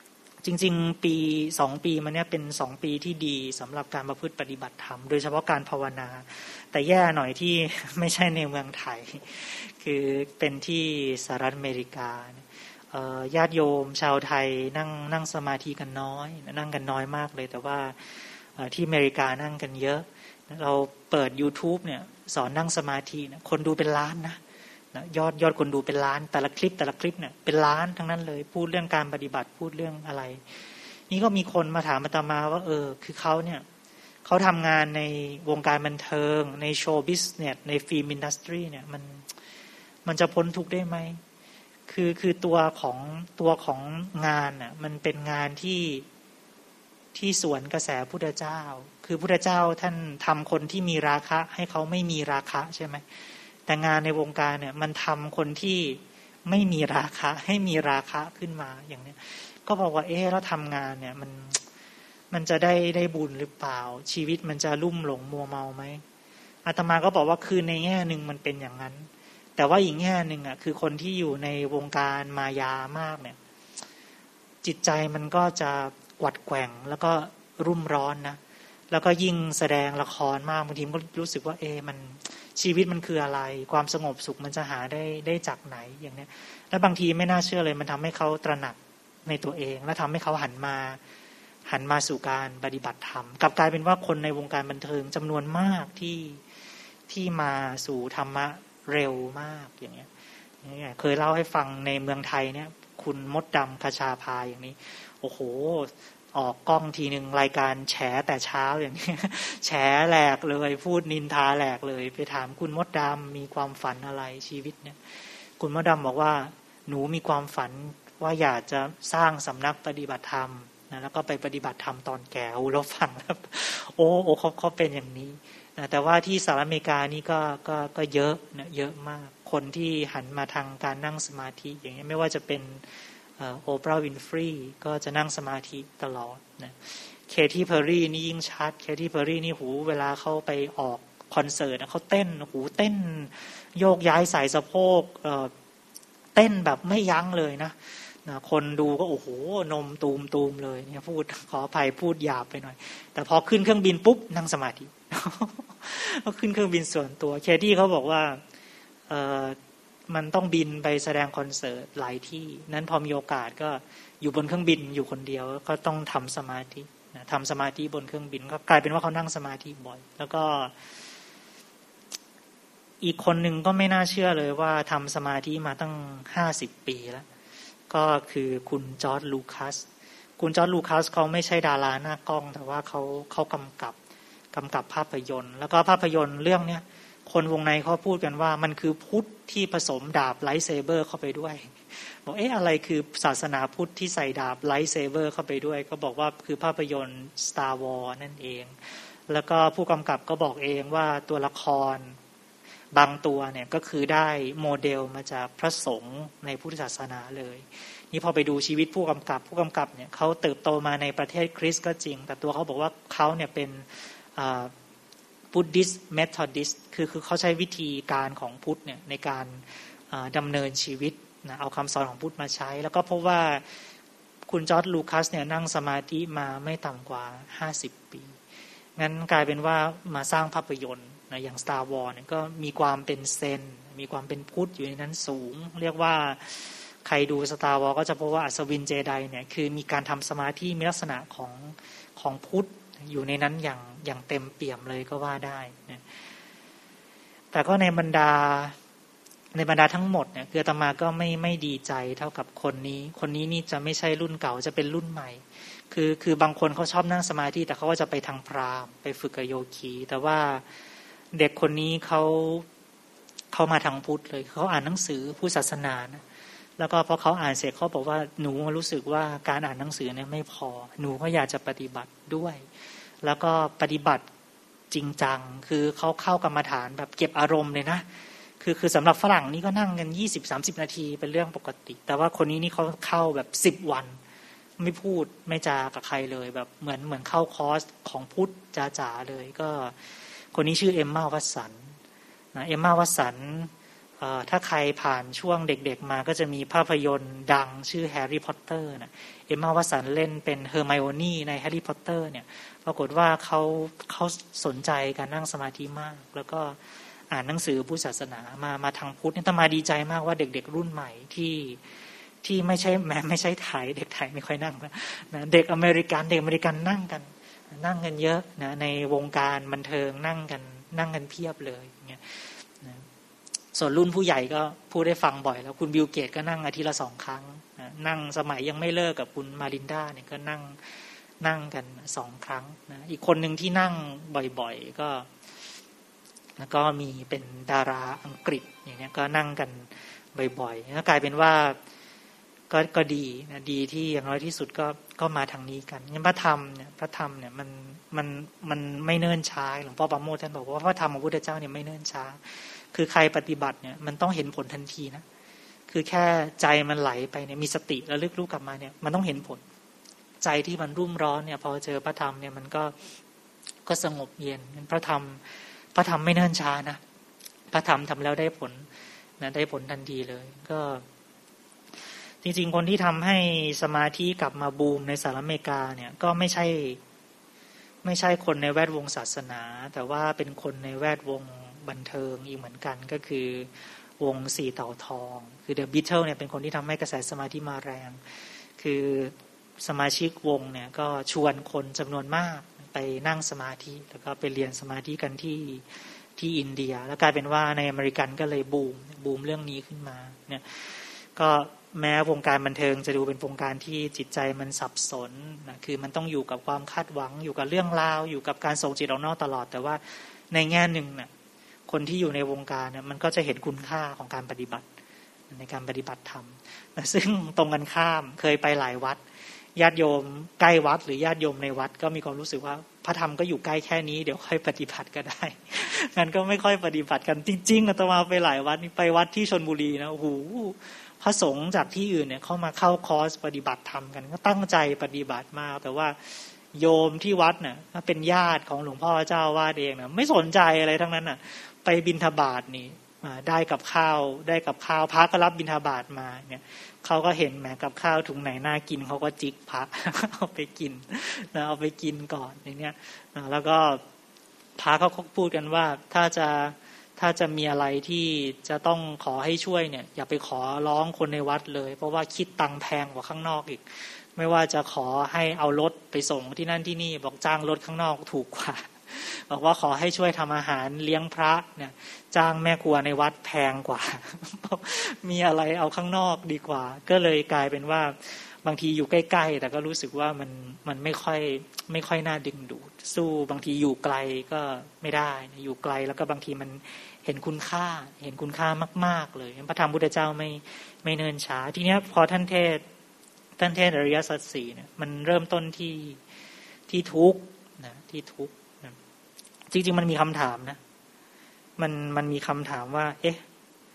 จริงๆปี2 ปีมาเนี้ยเป็น2 ปีที่ดีสำหรับการประพฤติปฏิบัติธรรมโดยเฉพาะการภาวนาแต่แย่หน่อยที่ไม่ใช่ในเมืองไทยคือเป็นที่สหรัฐอเมริกาญาติโยมชาวไทยนั่งสมาธิกันน้อยนั่งกันน้อยมากเลยแต่ว่าที่อเมริกานั่งกันเยอะเราเปิด YouTube เนี่ยสอนนั่งสมาธินะคนดูเป็นล้านนะยอดคนดูเป็นล้านแต่ละคลิปเนี่ยเป็นล้านทั้งนั้นเลยพูดเรื่องการปฏิบัติพูดเรื่องอะไรนี่ก็มีคนมาถามอาตมาว่าคือเขาเนี่ยเขาทำงานในวงการบันเทิงในโชว์บิสเนสในฟิล์มอินดัสทรีเนี่ยมันจะพ้นทุกข์ได้ไหมคือตัวของงานน่ะมันเป็นงานที่สวนกระแสพุทธเจ้าคือพุทธเจ้าท่านทำคนที่มีราคะให้เขาไม่มีราคะใช่ไหมแต่งานในวงการเนี่ยมันทำคนที่ไม่มีราคะให้มีราคะขึ้นมาอย่างเนี้ยก็บอกว่าแล้วทำงานเนี่ยมันจะได้บุญหรือเปล่าชีวิตมันจะลุ่มหลงมัวเมาไหมอาตมาก็บอกว่าคือในแง่นึงมันเป็นอย่างนั้นแต่ว่าอีกแง่นึงอ่ะคือคนที่อยู่ในวงการมายามากเนี่ยจิตใจมันก็จะกวัดแกว่งแล้วก็รุ่มร้อนนะแล้วก็ยิ่งแสดงละครมากบางทีก็รู้สึกว่ามันชีวิตมันคืออะไรความสงบสุขมันจะหาได้จากไหนอย่างเนี้ยแล้วบางทีไม่น่าเชื่อเลยมันทำให้เขาตระหนักในตัวเองแล้วทำให้เขาหันมาสู่การปฏิบัติธรรมกลับกลายเป็นว่าคนในวงการบันเทิงจำนวนมากที่มาสู่ธรรมะเร็วมากอย่างเงี้ยเคยเล่าให้ฟังในเมืองไทยเนี่ยคุณมดดำคชาภาอย่างนี้โอ้โหออกกล้องทีนึงรายการแฉแต่เช้าอย่างนี้แฉแหลกเลยพูดนินทาแหลกเลยไปถามคุณมดดำมีความฝันอะไรชีวิตเนี่ยคุณมดดำบอกว่าหนูมีความฝันว่าอยากจะสร้างสำนักปฏิบัติธรรมนะแล้วก็ไปปฏิบัติธรรมตอนแก่เราฟังครับโอ้เขาเป็นอย่างนี้นะแต่ว่าที่สหรัฐอเมริกานี่ก็เยอะนะเยอะมากคนที่หันมาทางการนั่งสมาธิอย่างนี้ไม่ว่าจะเป็นโอปราห์วินฟรีก็จะนั่งสมาธิตลอดนะเคที่เพอร์รี่นี่ยิ่งชัดเคที่เพอร์รี่นี่หูเวลาเขาไปออกคอนเสิร์ตเขาเต้นหูเต้นโยกย้ายสายสะโพกเต้นแบบไม่ยั้งเลยนะคนดูก็โอ้โหนมตูมเลยเนี่ยพูดขออภัยพูดหยาบไปหน่อยแต่พอขึ้นเครื่องบินปุ๊บนั่งสมาธิก็ขึ้นเครื่องบินส่วนตัวเคที่เขาบอกว่ามันต้องบินไปแสดงคอนเสิร์ตหลายที่นั้นพอมีโอกาสก็อยู่บนเครื่องบินอยู่คนเดียวก็ต้องทำสมาธิทำสมาธิบนเครื่องบินก็กลายเป็นว่าเขานั่งสมาธิบ่อยแล้วก็อีกคนหนึ่งก็ไม่น่าเชื่อเลยว่าทำสมาธิมาตั้ง50 ปีแล้วก็คือคุณจอร์จลูคัสคุณจอร์จลูคัสเขาไม่ใช่ดาราหน้ากล้องแต่ว่าเขากำกับภาพยนตร์แล้วก็ภาพยนตร์เรื่องเนี้ยคนวงในเขาพูดกันว่ามันคือพุทธที่ผสมดาบไลท์เซเบอร์เข้าไปด้วยบอกอะไรคือศาสนาพุทธที่ใส่ดาบไลท์เซเบอร์เข้าไปด้วยก็บอกว่าคือภาพยนตร์ Star Wars นั่นเองแล้วก็ผู้กำกับก็บอกเองว่าตัวละครบางตัวเนี่ยก็คือได้โมเดลมาจากพระสงฆ์ในพุทธศาสนาเลยนี่พอไปดูชีวิตผู้กำกับเนี่ยเขาเติบโตมาในประเทศคริสต์ก็จริงแต่ตัวเขาบอกว่าเขาเนี่ยเป็นพุทธิสต์เมธอดิสต์คือเขาใช้วิธีการของพุทธเนี่ยในการดำเนินชีวิตนะเอาคำสอนของพุทธมาใช้แล้วก็พบว่าคุณจอร์จลูคัสเนี่ยนั่งสมาธิมาไม่ต่ำกว่า50 ปีงั้นกลายเป็นว่ามาสร้างภาพยนตร์นะอย่าง Star Wars เนี่ยก็มีความเป็นเซนมีความเป็นพุทธอยู่ในนั้นสูงเรียกว่าใครดู Star Wars ก็จะพบว่าอัศวินเจไดเนี่ยคือมีการทำสมาธิมีลักษณะของพุทธอยู่ในนั้นอย่างเต็มเปี่ยมเลยก็ว่าได้นะแต่ก็ในบรรดาทั้งหมดเนี่ยคืออาตมาก็ไม่ดีใจเท่ากับคนนี้นี่จะไม่ใช่รุ่นเก่าจะเป็นรุ่นใหม่คือบางคนเขาชอบนั่งสมาธิแต่เขาก็จะไปทางพราหมณ์ไปฝึกกับโยคีแต่ว่าเด็กคนนี้เขามาทางพุทธเลยเขาอ่านหนังสือพุทธศาสนานะแล้วก็พอเขาอ่านเสร็จเขาบอกว่าหนูรู้สึกว่าการอ่านหนังสือเนี่ยไม่พอหนูก็อยากจะปฏิบัติด้วยแล้วก็ปฏิบัติจริงจังคือเขาเข้ากรรมฐานแบบเก็บอารมณ์เลยนะคือสำหรับฝรั่งนี่ก็นั่งกัน 20-30 นาทีเป็นเรื่องปกติแต่ว่าคนนี้นี่เขาเข้าแบบ10 วันไม่พูดไม่จากับใครเลยแบบเหมือนเข้าคอร์สของพุทธจ๋าๆเลยก็คนนี้ชื่อเอมม่าวัตสันนะเอมม่าวัตสันถ้าใครผ่านช่วงเด็กๆมาก็จะมีภาพยนตร์ดังชื่อแฮร์รี่พอตเตอร์นะเอมม่าวัตสันเล่นเป็นเฮอร์ไมโอนี่ในแฮร์รี่พอตเตอร์เนี่ยปรากฏว่าเขาสนใจการนั่งสมาธิมากแล้วก็อ่านหนังสือพุทธศาสนามาทางพุทธเนี่ยมาดีใจมากว่าเด็กๆรุ่นใหม่ที่ไม่ใช่ไทยเด็กไทยไม่ค่อยนั่งนะเด็กอเมริกันนั่งกันเยอะนะในวงการบันเทิงนั่งกันเพียบเลยอย่างเงี้ยนะส่วนรุ่นผู้ใหญ่ก็พูดได้ฟังบ่อยแล้วคุณบิลเกตก็นั่งอาทิตย์ละ2 ครั้งนะนั่งสมัยยังไม่เลิกกับคุณมารินดาเนี่ยก็นั่งกัน2 ครั้งนะอีกคนหนึ่งที่นั่งบ่อยๆก็แล้วก็มีเป็นดาราอังกฤษอย่างเงี้ยก็นั่งกันบ่อยๆก็กลายเป็นว่าก็ดีนะดีที่อย่างน้อยที่สุดก็มาทางนี้กันงั้นพระธรรมเนี่ยมันไม่เนิ่นช้าหลวงพ่อปราโมทย์ท่านบอกว่าพระธรรมของพระพุทธเจ้าเนี่ยไม่เนิ่นช้าคือใครปฏิบัติเนี่ยมันต้องเห็นผลทันทีนะคือแค่ใจมันไหลไปเนี่ยมีสติระลึกรู้กลับมาเนี่ยมันต้องเห็นผลใจที่มันรุ่มร้อนเนี่ยพอเจอพระธรรมเนี่ยมันก็สงบเย็นพระธรรมไม่เนิ่นช้านะพระธรรมทำแล้วได้ผลนะได้ผลทันทีเลยก็จริงๆคนที่ทำให้สมาธิกลับมาบูมในสหรัฐอเมริกาเนี่ยก็ไม่ใช่คนในแวดวงศาสนาแต่ว่าเป็นคนในแวดวงบันเทิงอีกเหมือนกันก็คือวงสี่เต่าทองคือ The Beatles เนี่ยเป็นคนที่ทำให้กระแสสมาธิมาแรงคือสมาชิกวงเนี่ยก็ชวนคนจำนวนมากไปนั่งสมาธิแล้วก็ไปเรียนสมาธิกันที่อินเดียแล้วกลายเป็นว่าในอเมริกันก็เลยบูมเรื่องนี้ขึ้นมาเนี่ยก็แม้วงการบันเทิงจะดูเป็นวงการที่จิตใจมันสับสนนะคือมันต้องอยู่กับความคาดหวังอยู่กับเรื่องราวอยู่กับการส่งจิตออกนอกตลอดแต่ว่าในแง่หนึ่งน่ะคนที่อยู่ในวงการเนี่ยมันก็จะเห็นคุณค่าของการปฏิบัติในการปฏิบัติธรรมซึ่งตรงกันข้ามเคยไปหลายวัดญาติโยมใกล้วัดหรือญาติโยมในวัดก็มีความรู้สึกว่าพระธรรมก็อยู่ใกล้แค่นี้เดี๋ยวค่อยปฏิบัติก็ได้งั้นก็ไม่ค่อยปฏิบัติกันจริงๆอาตมาไปหลายวัดนี่ไปวัดที่ชลบุรีนะโอ้โหพระสงฆ์จากที่อื่นเนี่ยเข้ามาเข้าคอร์สปฏิบัติธรรมกันก็ตั้งใจปฏิบัติมากแต่ว่าโยมที่วัดน่ะถ้าเป็นญาติของหลวงพ่อเจ้าวาดเองน่ะไม่สนใจอะไรทั้งนั้นน่ะไปบิณฑบาตนี่ได้กับข้าวพระก็รับบิณฑบาตมาเนี่ยเขาก็เห็นแหมกับข้าวถุงไหนน่ากินเขาก็จิกพระเอาไปกินนะเอาไปกินก่อนอย่างเงี้ยแล้วก็พระเขาพูดกันว่าถ้าจะมีอะไรที่จะต้องขอให้ช่วยเนี่ยอย่าไปขอร้องคนในวัดเลยเพราะว่าคิดตังค์แพงกว่าข้างนอกอีกไม่ว่าจะขอให้เอารถไปส่งที่นั่นที่นี่บอกจ้างรถข้างนอกถูกกว่าบอกว่าขอให้ช่วยทำอาหารเลี้ยงพระเนี่ยจ้างแม่ครัวในวัดแพงกว่ามีอะไรเอาข้างนอกดีกว่าก็เลยกลายเป็นว่าบางทีอยู่ใกล้ๆแต่ก็รู้สึกว่ามันไม่ค่อยน่าดึงดูดสู้บางทีอยู่ไกลก็ไม่ได้อยู่ไกลแล้วก็บางทีมันเห็นคุณค่ามากๆเลยพระธรรมพุทธเจ้าไม่เนิ่นช้าทีเนี้ยพอท่านเทศอริยสัจสี่เนี่ยมันเริ่มต้นที่ทุกข์นะที่ทุกข์นะจริงๆมันมีคำถามนะมันมีคำถามว่าเอ๊ะ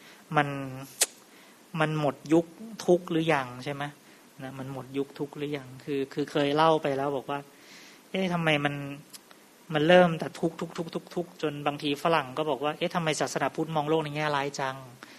มันหมดยุคทุกข์หรือยังใช่ไหมนะมันหมดยุคทุกข์หรือยังคือเคยเล่าไปแล้วบอกว่าเอ๊ะทำไมมันเริ่มแต่ทุกข์จนบางทีฝรั่งก็บอกว่าเอ๊ะทำไมศาสนาพุทธมองโลกในแง่ร้ายจัง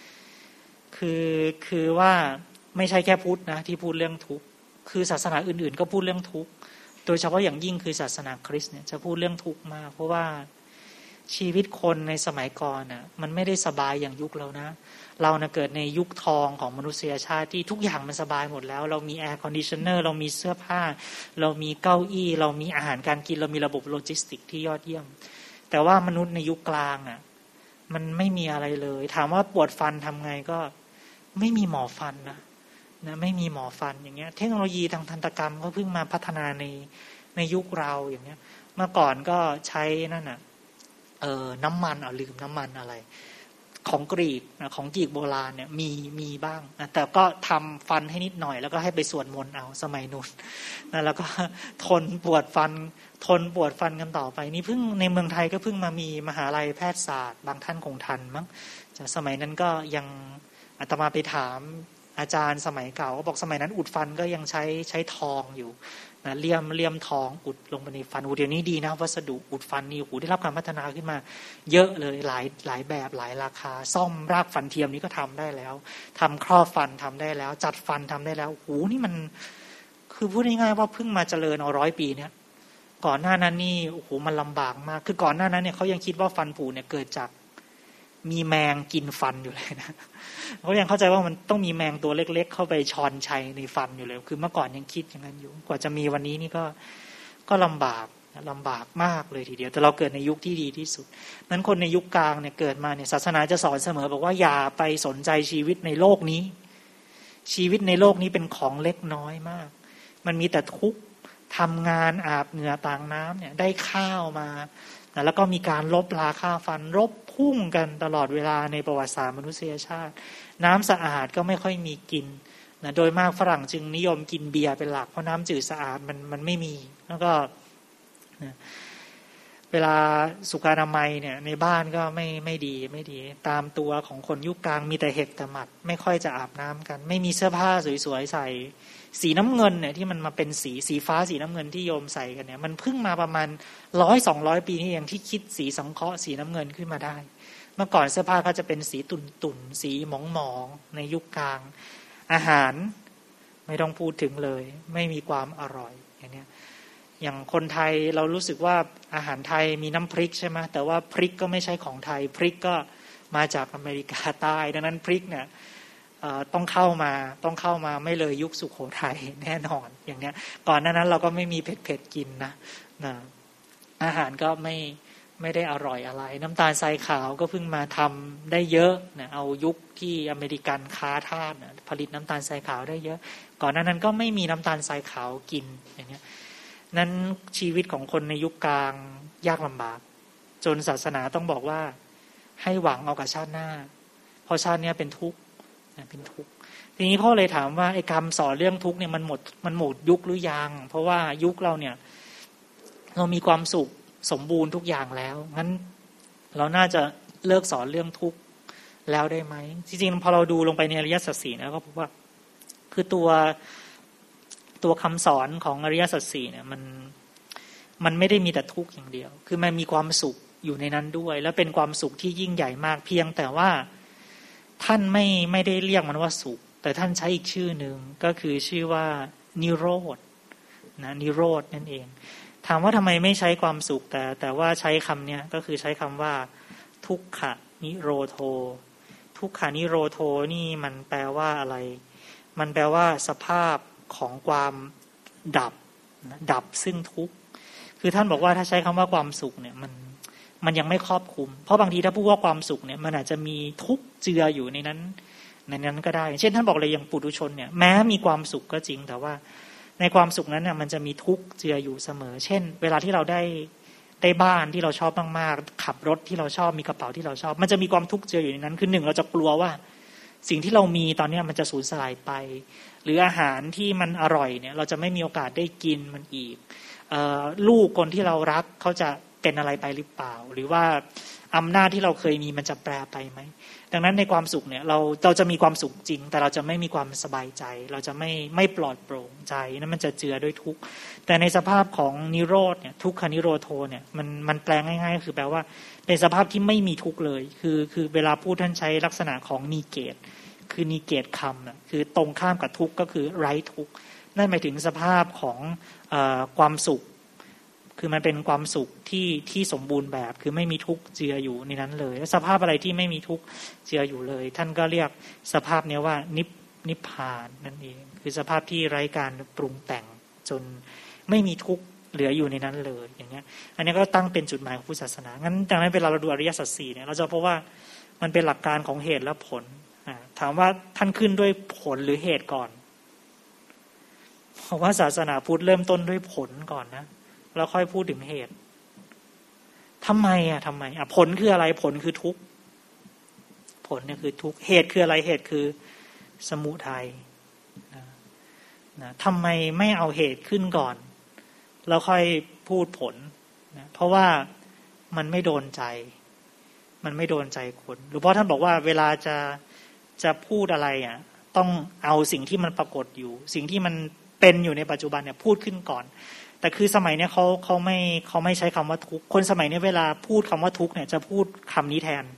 คือว่าไม่ใช่แค่พุทธนะที่พูดเรื่องทุกข์คือศาสนาอื่นๆก็พูดเรื่องทุกข์โดยเฉพาะอย่างยิ่งคือศาสนาคริสต์เนี่ยจะพูดเรื่องทุกข์มากเพราะว่าชีวิตคนในสมัยก่อนน่ะมันไม่ได้สบายอย่างยุคเรานะเราเกิดในยุคทองของมนุษยชาติที่ทุกอย่างมันสบายหมดแล้วเรามีแอร์คอนดิชเนอร์เรามีเสื้อผ้าเรามีเก้าอี้เรามีอาหารการกินเรามีระบบโลจิสติกที่ยอดเยี่ยมแต่ว่ามนุษย์ในยุคกลางอ่ะมันไม่มีอะไรเลยถามว่าปวดฟันทำไงก็ไม่มีหมอฟันนะไม่มีหมอฟันอย่างเงี้ยเทคโนโลยีทางทันตกรรมก็เพิ่งมาพัฒนาในยุคเราอย่างเงี้ยเมื่อก่อนก็ใช้นั่นน่ะน้ำมันลืมน้ำมันอะไรของกรีกโบราณเนี่ยมีบ้างนะแต่ก็ทำฟันให้นิดหน่อยแล้วก็ให้ไปสวดมนต์เอาสมัยนู้นนะแล้วก็ทนปวดฟันกันต่อไปนี่เพิ่งในเมืองไทยก็เพิ่งมามีมหาลัยแพทยศาสตร์บางท่านคงทันมั้งจากสมัยนั้นก็ยังอาตมาไปถามอาจารย์สมัยเก่าก็บอกสมัยนั้นอุดฟันก็ยังใช้ทองอยู่นะเลี่ยมทองอุดลงไปในฟันเดี๋ยวนี้ดีนะวัสดุอุดฟันนี่ได้รับการพัฒนาขึ้นมาเยอะเลยหลายแบบหลายราคาซ่อมรากฟันเทียมนี้ก็ทำได้แล้วทำครอบฟันทำได้แล้วจัดฟันทำได้แล้วนี่มันคือพูดง่ายๆว่าเพิ่งมาเจริญเอา100 ปีเนี่ยก่อนหน้านั้นนี่มันลำบากมากคือก่อนหน้านั้นเนี่ยเขายังคิดว่าฟันผุเนี่ยเกิดจากมีแมงกินฟันอยู่เลยนะเขายังเข้าใจว่ามันต้องมีแมงตัวเล็กๆเข้าไปชอนชัยในฟันอยู่เลยคือเมื่อก่อนยังคิดอย่างนั้นอยู่กว่าจะมีวันนี้นี่ก็ลำบากมากเลยทีเดียวแต่เราเกิดในยุคที่ดีที่สุดนั้นคนในยุคกลางเนี่ยเกิดมาเนี่ยศาสนาจะสอนเสมอบอกว่าอย่าไปสนใจชีวิตในโลกนี้ชีวิตในโลกนี้เป็นของเล็กน้อยมากมันมีแต่ทุกข์ทำงานอาบเหงื่อต่างน้ำเนี่ยได้ข้าวมาแล้วก็มีการลบราค่าฟันรบพุ่งกันตลอดเวลาในประวัติศาสตร์มนุษยชาติน้ำสะอาดก็ไม่ค่อยมีกินนะโดยมากฝรั่งจึงนิยมกินเบียร์เป็นหลักเพราะน้ำจืดสะอาดมันไม่มีแล้วก็นะเวลาสุขอนามัยเนี่ยในบ้านก็ไม่ดีตามตัวของคนยุคกลางมีแต่เห็บแต่หมัดไม่ค่อยจะอาบน้ำกันไม่มีเสื้อผ้าสวยๆใส่สีน้ำเงินเนี่ยที่มันมาเป็นสีฟ้าสีน้ำเงินที่โยมใส่กันเนี่ยมันเพิ่งมาประมาณ100-200 ปีนี่เองที่คิดสีสังเคราะห์สีน้ำเงินขึ้นมาได้เมื่อก่อนเสื้อผ้าก็จะเป็นสีตุ่นสีหมองในยุคกลางอาหารไม่ต้องพูดถึงเลยไม่มีความอร่อยอย่างคนไทยเรารู้สึกว่าอาหารไทยมีน้ำพริกใช่ไหมแต่ว่าพริกก็ไม่ใช่ของไทยพริกก็มาจากอเมริกาใต้ดังนั้นพริกเนี่ยต้องเข้ามาไม่เลยยุคสุโขทัยแน่นอนอย่างเนี้ยก่อนหน้านั้นเราก็ไม่มีเผ็ดกินนะอาหารก็ไม่ได้อร่อยอะไรน้ำตาลทรายขาวก็เพิ่งมาทำได้เยอะนะเอายุคที่อเมริกันค้าทาสผลิตน้ำตาลทรายขาวได้เยอะก่อนหน้านั้นก็ไม่มีน้ำตาลทรายขาวกินอย่างเนี้ยนั้นชีวิตของคนในยุคกลางยากลำบากจนศาสนาต้องบอกว่าให้หวังเอากับชาติหน้าเพราะชาตินี้เป็นทุกข์ทีนี้พ่อเลยถามว่าไอ้คำสอนเรื่องทุกข์เนี่ยมันหมดยุคหรือยังเพราะว่ายุคเราเนี่ยเรามีความสุขสมบูรณ์ทุกอย่างแล้วงั้นเราน่าจะเลิกสอนเรื่องทุกข์แล้วได้ไหมจริงๆพอเราดูลงไปในอริยสัจสี่นะก็พบว่าคือตัวคำสอนของอริยสัจสี่เนี่ยมันไม่ได้มีแต่ทุกข์อย่างเดียวคือมันมีความสุขอยู่ในนั้นด้วยและเป็นความสุขที่ยิ่งใหญ่มากเพียงแต่ว่าท่านไม่ได้เรียกมันว่าสุขแต่ท่านใช้อีกชื่อหนึ่งก็คือชื่อว่านิโรธนะนิโรธนั่นเองถามว่าทำไมไม่ใช้ความสุขแต่ว่าใช้คำเนี้ยก็คือใช้คำว่าทุกขนิโรโธทุกขานิโรโธนี่มันแปลว่าอะไรมันแปลว่าสภาพของความดับซึ่งทุกข์คือท่านบอกว่าถ้าใช้คำว่าความสุขเนี่ยมันยังไม่ครอบคลุมเพราะบางทีถ้าพูดว่าความสุขเนี่ยมันอาจจะมีทุกข์เจืออยู่ในนั้นก็ได้เช่นท่านบอกเลยอย่างปุถุชนเนี่ยแม้มีความสุขก็จริงแต่ว่าในความสุขนั้นเนี่ยมันจะมีทุกข์เจืออยู่เสมอเช่นเวลาที่เราได้บ้านที่เราชอบมากๆขับรถที่เราชอบมีกระเป๋าที่เราชอบมันจะมีความทุกข์เจืออยู่ในนั้นคือ1เราจะกลัวว่าสิ่งที่เรามีตอนนี้มันจะสูญสลายไปหรืออาหารที่มันอร่อยเนี่ยเราจะไม่มีโอกาสได้กินมันอีกลูกคนที่เรารักเขาจะเป็นอะไรไปหรือเปล่าหรือว่าอำนาจที่เราเคยมีมันจะแปรไปไหมดังนั้นในความสุขเนี่ยเราจะมีความสุขจริงแต่เราจะไม่มีความสบายใจเราจะไม่ปลอดโปร่งใจนั่นมันจะเจือด้วยทุกข์แต่ในสภาพของนิโรธเนี่ยทุกขนิโรโธเนี่ยมันแปลง่ายๆก็คือแปลว่าเป็นสภาพที่ไม่มีทุกข์เลยคือเวลาพูดท่านใช้ลักษณะของนีเกตคือนีเกตคำนะคือตรงข้ามกับทุกข์ก็คือไร้ทุกข์นั่นหมายถึงสภาพของความสุขคือมันเป็นความสุขที่สมบูรณ์แบบคือไม่มีทุกข์เจืออยู่ในนั้นเลยแล้วสภาพอะไรที่ไม่มีทุกข์เจืออยู่เลยท่านก็เรียกสภาพนี้ว่านิพพานนั่นเองคือสภาพที่ไร้การปรุงแต่งจนไม่มีทุกข์เหลืออยู่ในนั้นเลยอย่างเงี้ยอันนี้ก็ตั้งเป็นจุดหมายของพุทธศาสนางั้นดังนั้นเวลาเราดูอริยสัจสี่เนี่ยเราจะพบว่ามันเป็นหลักการของเหตุและผลถามว่าท่านขึ้นด้วยผลหรือเหตุก่อนเพราะว่าศาสนาพุทธเริ่มต้นด้วยผลก่อนนะแล้วค่อยพูดถึงเหตุทำไมผลคืออะไรผลคือทุกข์ผลเนี่ยคือทุกข์เหตุคืออะไรเหตุคือสมุทัยนะทำไมไม่เอาเหตุขึ้นก่อนแล้วค่อยพูดผลนะเพราะว่ามันไม่โดนใจคนหรือเพราะท่านบอกว่าเวลาจะพูดอะไรต้องเอาสิ่งที่มันปรากฏอยู่สิ่งที่มันเป็นอยู่ในปัจจุบันเนี่ยพูดขึ้นก่อนแต่คือสมัยเนี้ยเขาไม่ใช้คำว่าทุกข์คนสมัยนี้เวลาพูดคำว่าทุกข์เนี่ยจะพูดคำนี้แทน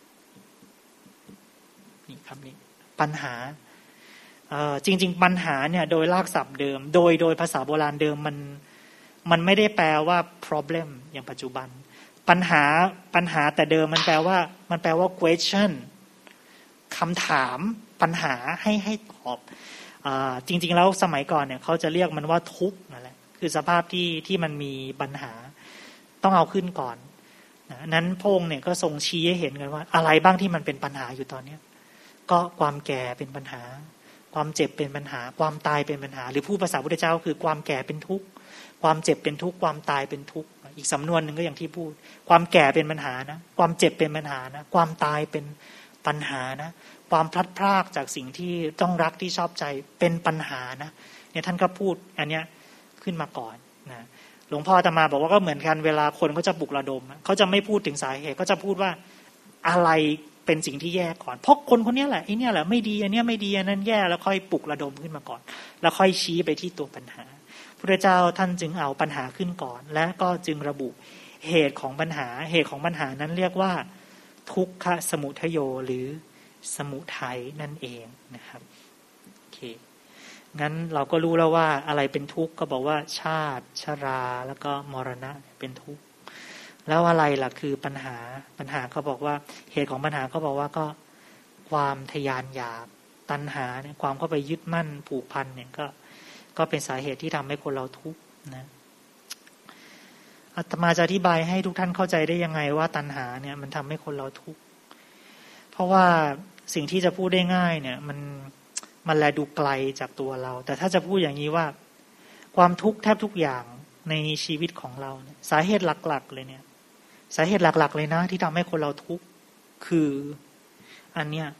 นี่คำนี้ปัญหาจริงๆปัญหาเนี่ยโดยรากศัพท์เดิมโดยภาษาโบราณเดิมมันไม่ได้แปลว่า problem อย่างปัจจุบันปัญหาแต่เดิมมันแปลว่า question คำถามปัญหาให้ตอบจริงๆแล้วสมัยก่อนเนี่ยเขาจะเรียกมันว่าทุกข์นั่นแหละคือสภาพที่มันมีปัญหาต้องเอาขึ้นก่อนนั้นพระองค์เนี่ยก็ทรงชี้ให้เห็นกันว่าอะไรบ้างที่มันเป็นปัญหาอยู่ตอนนี้ก็ความแก่เป็นปัญหาความเจ็บเป็นปัญหาความตายเป็นปัญหาหรือผู้ภาษาพุทธเจ้าคือความแก่เป็นทุกข์ความเจ็บเป็นทุกข์ความตายเป็นทุกข์อีกสำนวนหนึ่งก็อย่างที่พูดความแก่เป็นปัญหานะความเจ็บเป็นปัญหานะความตายเป็นปัญหานะความพลัดพรากจากสิ่งที่ต้องรักที่ชอบใจเป็นปัญหานะเนี่ยท่านก็พูดอันเนี้ยขึ้นมาก่อนนะหลวงพ่ออาตมาบอกว่าก็เหมือนกันเวลาคนเขาจะปลุกระดมเขาจะไม่พูดถึงสาเหตุก็จะพูดว่าอะไรเป็นสิ่งที่แย่ก่อนเพราะคนคนนี้แหละไอ้นี่แหละไม่ดีอันนี้ไม่ดีอันนั้นแย่แล้วค่อยปลุกระดมขึ้นมาก่อนแล้วค่อยชี้ไปที่ตัวปัญหาพระเจ้าท่านจึงเอาปัญหาขึ้นก่อนและก็จึงระบุเหตุของปัญหานั้นเรียกว่าทุกขสมุทัยโยหรือสมุทัยนั่นเองนะครับโอเคงั้นเราก็รู้แล้วว่าอะไรเป็นทุกข์ก็บอกว่าชาติชราแล้วก็มรณะเป็นทุกข์แล้วอะไรล่ะคือปัญหาเขาบอกว่าเหตุของปัญหาเขาบอกว่าก็ความทยานอยากตัณหาเนี่ยความเข้าไปยึดมั่นผูกพันเนี่ยก็เป็นสาเหตุที่ทำให้คนเราทุกข์นะอาตมาจะอธิบายให้ทุกท่านเข้าใจได้ยังไงว่าตัณหาเนี่ยมันทำให้คนเราทุกข์เพราะว่าสิ่งที่จะพูดได้ง่ายเนี่ยมันแลดูไกลจากตัวเราแต่ถ้าจะพูดอย่างนี้ว่าความทุกข์แทบทุกอย่างในชีวิตของเราเนี่ยสาเหตุหลักๆเลยเนี่ยสาเหตุหลักๆเลยนะที่ทำให้คนเราทุกข์คืออันเนี้ย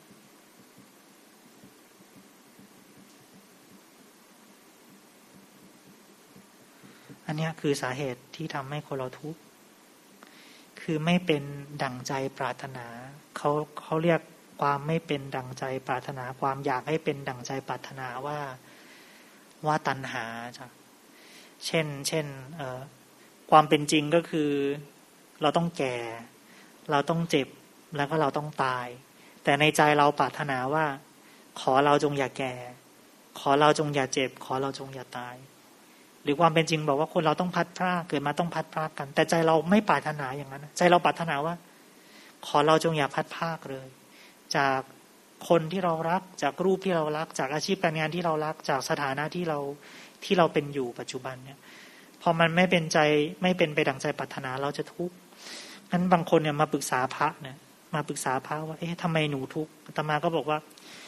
คือสาเหตุที่ทำให้คนเราทุกข์คือไม่เป็นดั่งใจปรารถนาเขาเรียกความไม่เป็นดั่งใจปรารถนาความอยากให้เป็นดั่งใจปรารถนาว่าตัณหาจ้ะเช่นความเป็นจริงก็คือเราต้องแก่เราต้องเจ็บแล้วก็เราต้องตายแต่ในใจเราปรารถนาว่าขอเราจงอย่าแก่ขอเราจงอย่าเจ็บขอเราจงอย่าตายหรือความเป็นจริงบอกว่าคนเราต้องพัดพรากเกิดมาต้องพัดพรากกันแต่ใจเราไม่ปรารถนาอย่างนั้นใจเราปรารถนาว่าขอเราจงอย่าพัดพรากเลยจากคนที่เรารักจากรูปที่เรารักจากอาชีพการงานที่เรารักจากสถานะที่เราเป็นอยู่ปัจจุบันเนี่ยพอมันไม่เป็นไปดั่งใจปรารถนาเราจะทุกข์งั้นบางคนเนี่ยมาปรึกษาพระเนี่ยมาปรึกษาพระว่าทำไมหนูทุกข์อาตมาก็บอกว่า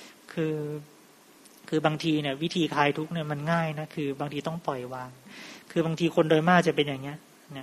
คือบางทีเนี่ยวิธีคลายทุกข์เนี่ยมันง่ายนะคือบางทีต้องปล่อยวางคือบางทีคนโดยมากจะเป็นอย่างเงี้ยเนี่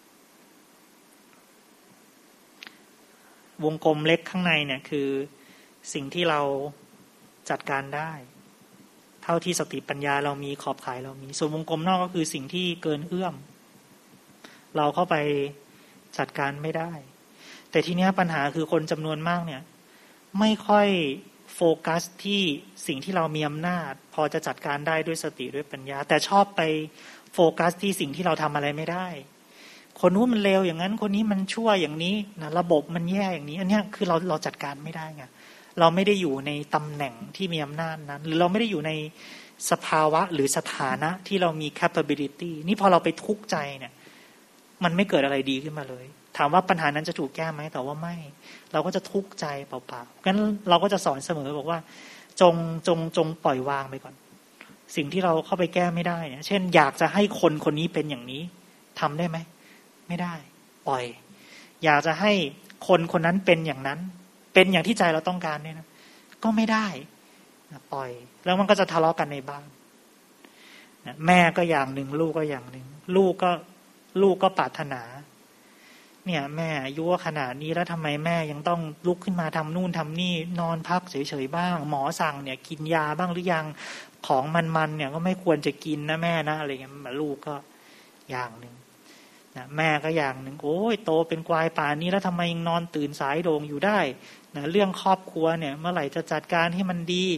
ยวงกลมเล็กข้างในเนี่ยคือสิ่งที่เราจัดการได้เท่าที่สติปัญญาเรามีขอบข่ายเรามีส่วนวงกลมนอกก็คือสิ่งที่เกินเอื้อมเราเข้าไปจัดการไม่ได้แต่ทีนี้ปัญหาคือคนจำนวนมากเนี่ยไม่ค่อยโฟกัสที่สิ่งที่เรามีอำนาจพอจะจัดการได้ด้วยสติด้วยปัญญาแต่ชอบไปโฟกัสที่สิ่งที่เราทำอะไรไม่ได้คนนู้นมันเลวอย่างนั้นคนนี้มันชั่วอย่างนี้นะระบบมันแย่อย่างนี้อันนี้คือเราจัดการไม่ได้ไงเราไม่ได้อยู่ในตำแหน่งที่มีอำนาจนั้นหรือเราไม่ได้อยู่ในสภาวะหรือสถานะที่เรามี capability นี่พอเราไปทุกข์ใจเนี่ยมันไม่เกิดอะไรดีขึ้นมาเลยถามว่าปัญหานั้นจะถูกแก้ไหมแต่ว่าไม่เราก็จะทุกข์ใจเปล่าๆงั้นเราก็จะสอนเสมอบอกว่าจงปล่อยวางไปก่อนสิ่งที่เราเข้าไปแก้ไม่ได้เนี่ยเช่นอยากจะให้คนนี้เป็นอย่างนี้ทำได้ไหมไม่ได้ปล่อยอยากจะให้คนนั้นเป็นอย่างนั้นเป็นอย่างที่ใจเราต้องการเนี่ยนะก็ไม่ได้ปล่อยแล้วมันก็จะทะเลาะกันในบ้านแม่ก็อย่างหนึ่งลูกก็อย่างหนึ่งลูกก็ปรารถนาเนี่ยแม่อายุขนาดนี้แล้วทำไมแม่ยังต้องลุกขึ้นมาทำนู่นทำนี่นอนพักเฉยๆบ้างหมอสั่งเนี่ยกินยาบ้างหรือยังของมันเนี่ยก็ไม่ควรจะกินนะแม่นะอะไรเงี้ยลูกก็อย่างหนึ่งนะแม่ก็อย่างหนึ่งโอ้ยโตเป็นควายป่านนี้แล้วทำไมยังนอนตื่นสายโด่งอยู่ได้นะเรื่องครอบครัวเนี่ยเมื่อไหร่จะจัดการให้มันดี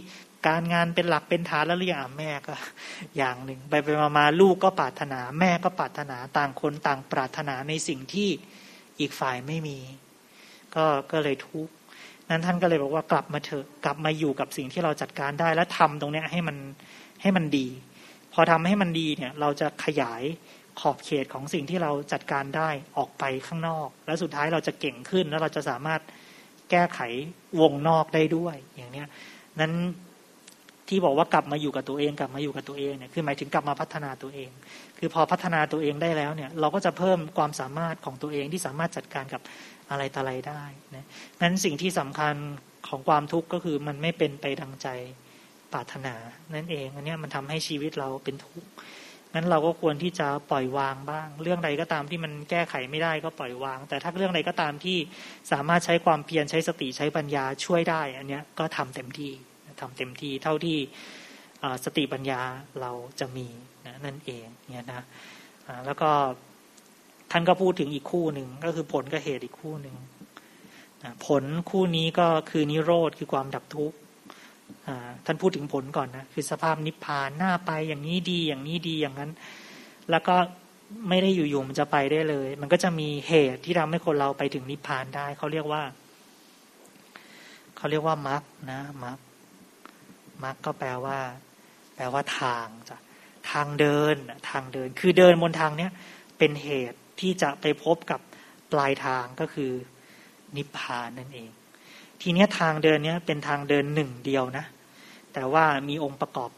การงานเป็นหลักเป็นฐานแล้วหรือยังแม่ก็อย่างหนึ่งไปมาลูกก็ปรารถนาแม่ก็ปรารถนาต่างคนต่างปรารถนาในสิ่งที่อีกฝ่ายไม่มีก็เลยทุกข์นั้นท่านก็เลยบอกว่ากลับมาเถอะกลับมาอยู่กับสิ่งที่เราจัดการได้และทำตรงนี้ให้มันดีพอทำให้มันดีเนี่ยเราจะขยายขอบเขตของสิ่งที่เราจัดการได้ออกไปข้างนอกและสุดท้ายเราจะเก่งขึ้นแล้วเราจะสามารถแก้ไขวงนอกได้ด้วยอย่างเนี้ยนั้นที่บอกว่ากลับมาอยู่กับตัวเองกลับมาอยู่กับตัวเองเนี่ยคือหมายถึงกลับมาพัฒนาตัวเองคือพอพัฒนาตัวเองได้แล้วเนี่ยเราก็จะเพิ่มความสามารถของตัวเองที่สามารถจัดการกับอะไรต่ออะไรได้นะนั้นสิ่งที่สำคัญของความทุกข์ก็คือมันไม่เป็นไปดังใจปรารถนานั่นเองอันนี้มันทำให้ชีวิตเราเป็นทุกข์งั้นเราก็ควรที่จะปล่อยวางบ้างเรื่องใดก็ตามที่มันแก้ไขไม่ได้ก็ปล่อยวางแต่ถ้าเรื่องใดก็ตามที่สามารถใช้ความเพียรใช้สติใช้ปัญญาช่วยได้อันนี้ก็ทำเต็มที่เท่าที่สติปัญญาเราจะมีนั่นเองเนี่ยนะแล้วก็ท่านก็พูดถึงอีกคู่หนึ่งก็คือผลกับเหตุอีกคู่หนึ่งผลคู่นี้ก็คือนิโรธคือความดับทุกข์ท่านพูดถึงผลก่อนนะคือสภาพนิพพานหน้าไปอย่างนี้ดีอย่างนี้ดีอย่างนั้นแล้วก็ไม่ได้อยู่ๆมันจะไปได้เลยมันก็จะมีเหตุที่ทำให้คนเราไปถึงนิพพานได้เขาเรียกว่ามรรคนะมรรคก็แปลว่าทางจ้ะทางเดินคือเดินบนทางเนี้ยเป็นเหตุที่จะไปพบกับปลายทางก็คือนิพพานนั่นเองทีนี้ทางเดินเนี้ยเป็นทางเดินหนึ่งเดียวนะแต่ว่ามีองค์ประกอบ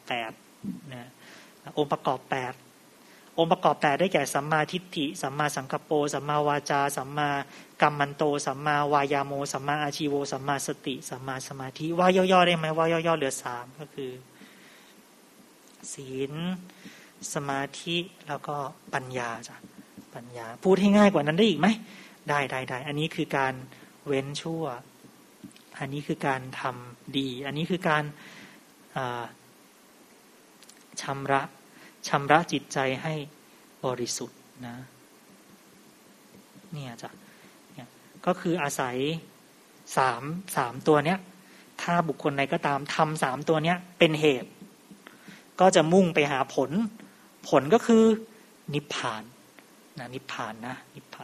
8นะองค์ประกอบ8ได้แก่สัมมาทิฏฐิสัมมาสังกัปโปสัมมาวาจาสัมมากัมมันโตสัมมาวายาโมสัมมาอาชีโวสัมมาสติสัมมาสมาธิว่าย่อๆได้ไหมว่าย่อๆเหลือ3ก็คือศีลสมาธิแล้วก็ปัญญาจ้ะปัญญาพูดให้ง่ายกว่านั้นได้อีกไหมได้อันนี้คือการเว้นชั่วอันนี้คือการทำดีอันนี้คือการชำระจิตใจให้บริสุทธิ์นะเนี่ยจ้ะเนี่ยก็คืออาศัย3ตัวเนี้ยถ้าบุคคลใดก็ตามทำ3ตัวเนี้ยเป็นเหตุก็จะมุ่งไปหาผลก็คือนิพพานนะนิพพานนะ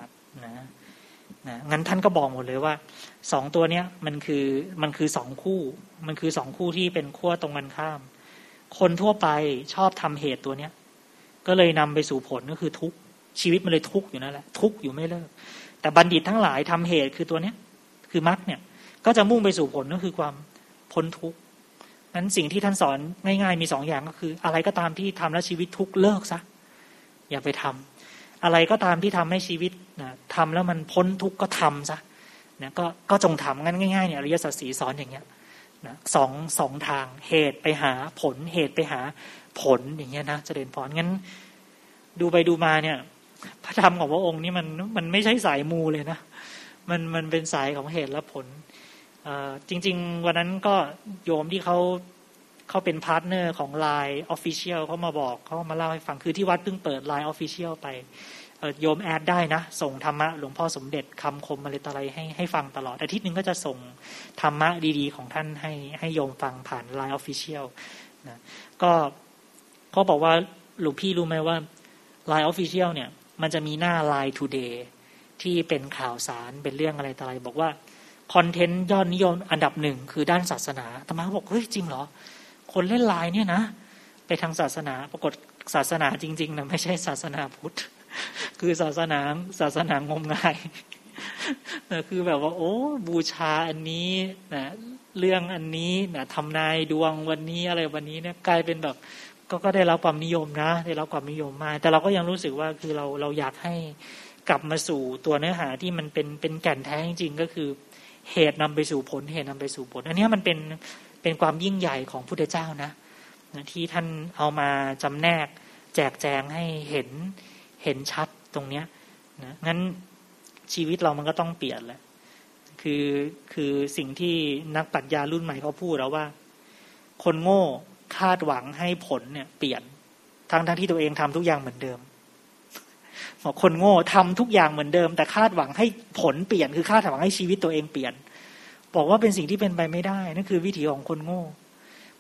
งั้นท่านก็บอกหมดเลยว่า2ตัวเนี้ยมันคือ2คู่มันคือ2คู่ที่เป็นขั้วตรงกันข้ามคนทั่วไปชอบทำเหตุตัวเนี้ยก็เลยนำไปสู่ผลก็คือทุกข์ชีวิตมันเลยทุกข์อยู่นั่นแหละทุกข์อยู่ไม่เลิกแต่บัณฑิตทั้งหลายทำเหตุคือตัวเนี้ยคือมรรคเนี่ยก็จะมุ่งไปสู่ผลก็คือความพ้นทุกข์นั้นสิ่งที่ท่านสอนง่ายๆมี2อย่างก็คืออะไรก็ตามที่ทำแล้วชีวิตทุกข์เลิกซะอย่าไปทำอะไรก็ตามที่ทำให้ชีวิตนะทำแล้วมันพ้นทุกข์ก็ทำซะนะก็จงทำงั้นง่ายๆเนี่ยอริยสัจ4สอนอย่างเงี้ยนะสองทางเหตุไปหาผลเหตุไปหาผลอย่างเงี้ยนะเจริญพรงั้นดูไปดูมาเนี่ยพระธรรมของพระองค์นี่มันไม่ใช่สายมูเลยนะมันเป็นสายของเหตุและผลจริงๆวันนั้นก็โยมที่เขาเป็นพาร์ทเนอร์ของ LINE Official เขามาบอกเขามาเล่าให้ฟังคือที่วัดเพิ่งเปิด LINE Official ไปโยมแอดได้นะส่งธรรมะหลวงพ่อสมเด็จคำคมอะไรต่ออะไรให้ฟังตลอดอาทิตย์นึงก็จะส่งธรรมะดีๆของท่านให้โยมฟังผ่าน LINE Official นะก็เขาบอกว่าหลวงพี่รู้ไหมว่า LINE Official เนี่ยมันจะมีหน้า LINE Today ที่เป็นข่าวสารเป็นเรื่องอะไรต่ออะไรบอกว่าคอนเทนต์ยอดนิยมอันดับ1คือด้านศาสนาอาตมาบอกเฮ้ยจริงเหรอคนเล่น LINE เนี่ยนะไปทางศาสนาปรากฏศาสนาจริงๆนะไม่ใช่ศาสนาพุทธคือศาสนางมงายคือแบบว่าโอ้บูชาอันนี้นะเรื่องอันนี้นะทำนายดวงวันนี้อะไรวันนี้เนี่ยกลายเป็นแบบก็ได้รับความนิยมนะได้รับความนิยมมากแต่เราก็ยังรู้สึกว่าคือเราอยากให้กลับมาสู่ตัวเนื้อหาที่มันเป็นแก่นแท้จริงๆก็คือเหตุนำไปสู่ผลเหตุนำไปสู่ผลอันนี้มันเป็นความยิ่งใหญ่ของพุทธเจ้านะที่ท่านเอามาจำแนกแจกแจงให้เห็นชัดตรงเนี้ยนะงั้นชีวิตเรามันก็ต้องเปลี่ยนแหละคือสิ่งที่นักปรัชญารุ่นใหม่เขาพูดแล้วว่าคนโง่คาดหวังให้ผลเนี่ยเปลี่ยนทั้งที่ตัวเองทำทุกอย่างเหมือนเดิมบอกคนโง่ทำทุกอย่างเหมือนเดิมแต่คาดหวังให้ผลเปลี่ยนคือคาดหวังให้ชีวิตตัวเองเปลี่ยนบอกว่าเป็นสิ่งที่เป็นไปไม่ได้นั่นคือวิถีของคนโง่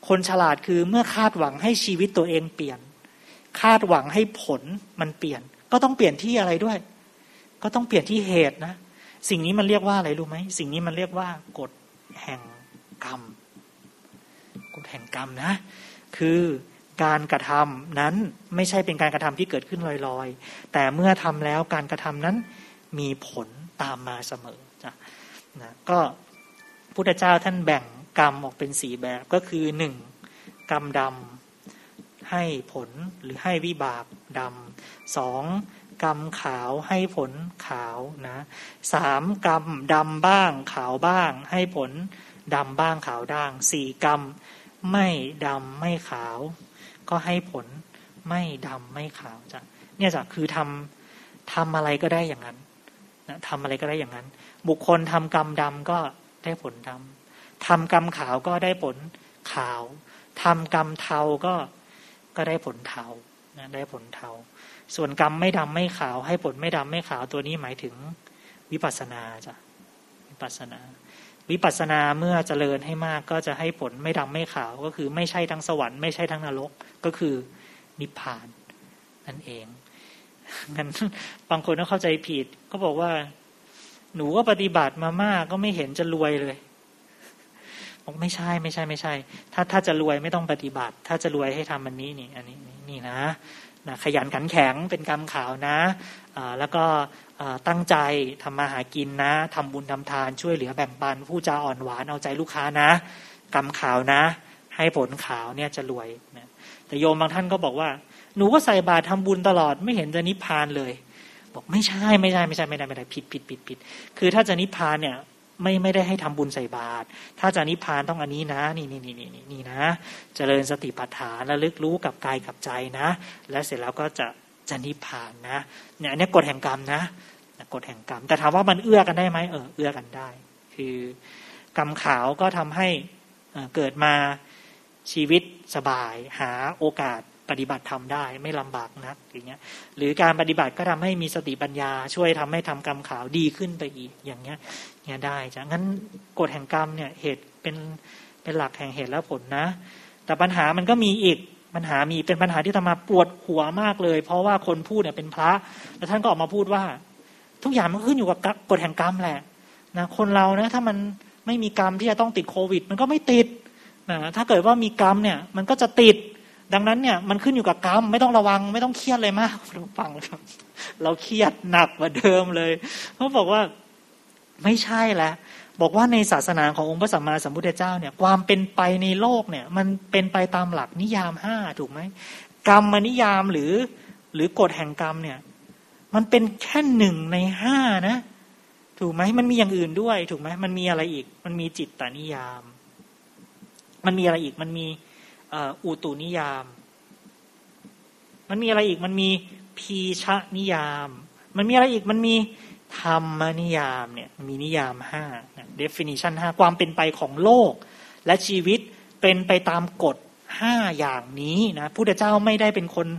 คนฉลาดคือเมื่อคาดหวังให้ชีวิตตัวเองเปลี่ยนคาดหวังให้ผลมันเปลี่ยนก็ต้องเปลี่ยนที่อะไรด้วยก็ต้องเปลี่ยนที่เหตุนะสิ่งนี้มันเรียกว่าอะไรรู้ไหมสิ่งนี้มันเรียกว่ากฎแห่งกรรมกฎแห่งกรรมนะคือการกระทำนั้นไม่ใช่เป็นการกระทำที่เกิดขึ้นลอยๆแต่เมื่อทำแล้วการกระทำนั้นมีผลตามมาเสมอนะก็พุทธเจ้าท่านแบ่งกรรมออกเป็น4แบบก็คือ 1. กรรมดำให้ผลหรือให้วิบากดำ 2. กรรมขาวให้ผลขาวนะ 3. กรรมดำบ้างขาวบ้างให้ผลดำบ้างขาวด่าง 4. กรรมไม่ดำไม่ขาวก็ให้ผลไม่ดำไม่ขาวจ้ะเนี่ยจ้ะคือทำอะไรก็ได้อย่างนั้นนะทำอะไรก็ได้อย่างนั้นบุคคลทำกรรมดำก็ได้ผลดำทำกรรมขาวก็ได้ผลขาวทำกรรมเทาก็ได้ผลเทานะได้ผลเทาส่วนกรรมไม่ดำไม่ขาวให้ผลไม่ดำไม่ขาวตัวนี้หมายถึงวิปัสสนาจ้ะวิปัสสนาเมื่อเจริญให้มากก็จะให้ผลไม่ดำไม่ขาวก็คือไม่ใช่ทั้งสวรรค์ไม่ใช่ทั้งนรกก็คือนิพพานนั่นเองงั้นบางคนก็เข้าใจผิดก็บอกว่าหนูก็ปฏิบัติมามากก็ไม่เห็นจะรวยเลยบอกไม่ใช่ถ้าจะรวยไม่ต้องปฏิบัติถ้าจะรวยให้ทำอันนี้นี่นะขยันขันแข็งเป็นกรรมขาวนะแล้วก็ตั้งใจทำมาหากินนะทำบุญทำทานช่วยเหลือแบ่งปันผู้จาอ่อนหวานเอาใจลูกค้านะกรรมขาวนะให้ผลขาวเนี่ยจะรวยนะแต่โยมบางท่านก็บอกว่าหนูก็ใส่บาตรทำบุญตลอดไม่เห็นจะนิพพานเลยบอกไม่ได้ผิดคือถ้าจะนิพพานเนี่ยไม่ได้ให้ทำบุญใส่บาตรถ้าจะนิพพานต้องอันนี้นะนี่นะเจริญสติปัฏฐานระลึกรู้กับกายกับใจนะและเสร็จแล้วก็จะนิพพานนะเนี่ยอันนี้กฎแห่งกรรมนะกฎแห่งกรรมแต่ถามว่ามันเอื้อกันได้ไหมเอื้อกันได้คือกรรมขาวก็ทำให้เกิดมาชีวิตสบายหาโอกาสปฏิบัติธรรมได้ไม่ลำบากนักอย่างเงี้ยหรือการปฏิบัติก็ทำให้มีสติปัญญาช่วยทำให้ทำกรรมขาวดีขึ้นไปอีกอย่างเงี้ยได้จ้ะงั้นกฎแห่งกรรมเนี่ยเหตุเป็นหลักแห่งเหตุและผลนะแต่ปัญหามันก็มีอีกปัญหาเป็นปัญหาที่ทำมาปวดหัวมากเลยเพราะว่าคนพูดเนี่ยเป็นพระแล้วท่านก็ออกมาพูดว่าทุกอย่างมันขึ้นอยู่กับกฎแห่งกรรมแหละนะคนเรานะถ้ามันไม่มีกรรมที่จะต้องติดโควิดมันก็ไม่ติดนะถ้าเกิดว่ามีกรรมเนี่ยมันก็จะติดดังนั้นเนี่ยมันขึ้นอยู่กับกรรมไม่ต้องระวังไม่ต้องเครียดเลยมากเราฟังแล้วเราเครียดหนักกว่าเดิมเลยเขาบอกว่าไม่ใช่แล้วบอกว่าในศาสนาขององค์พระสัมมาสัมพุทธเจ้าเนี่ยความเป็นไปในโลกเนี่ยมันเป็นไปตามหลักนิยาม5ถูกไหมกรรมนิยามหรือกฎแห่งกรรมเนี่ยมันเป็นแค่1ใน5นะถูกไหมมันมีอย่างอื่นด้วยถูกไหมมันมีอะไรอีกมันมีจิตตนิยามมันมีอะไรอีกมันมีอุตุนิยามมันมีอะไรอีกมันมีพีชนิยามมันมีอะไรอีกมันมีธรรมนิยามเนี่ยมีนิยาม5นะ definition 5ความเป็นไปของโลกและชีวิตเป็นไปตามกฎ5อย่างนี้นะพุทธเจ้าไม่ได้เป็นคน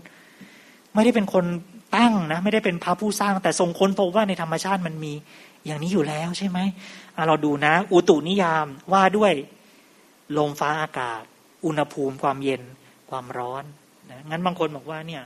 ตั้งนะไม่ได้เป็นพระผู้สร้างแต่ทรงค้นพบว่าในธรรมชาติมันมีอย่างนี้อยู่แล้วใช่ไหมเราดูนะอุตุนิยามว่าด้วยลมฟ้าอากาศอุณหภูมิความเย็นความร้อนนะงั้นบางคนบอกว่าเนี่ย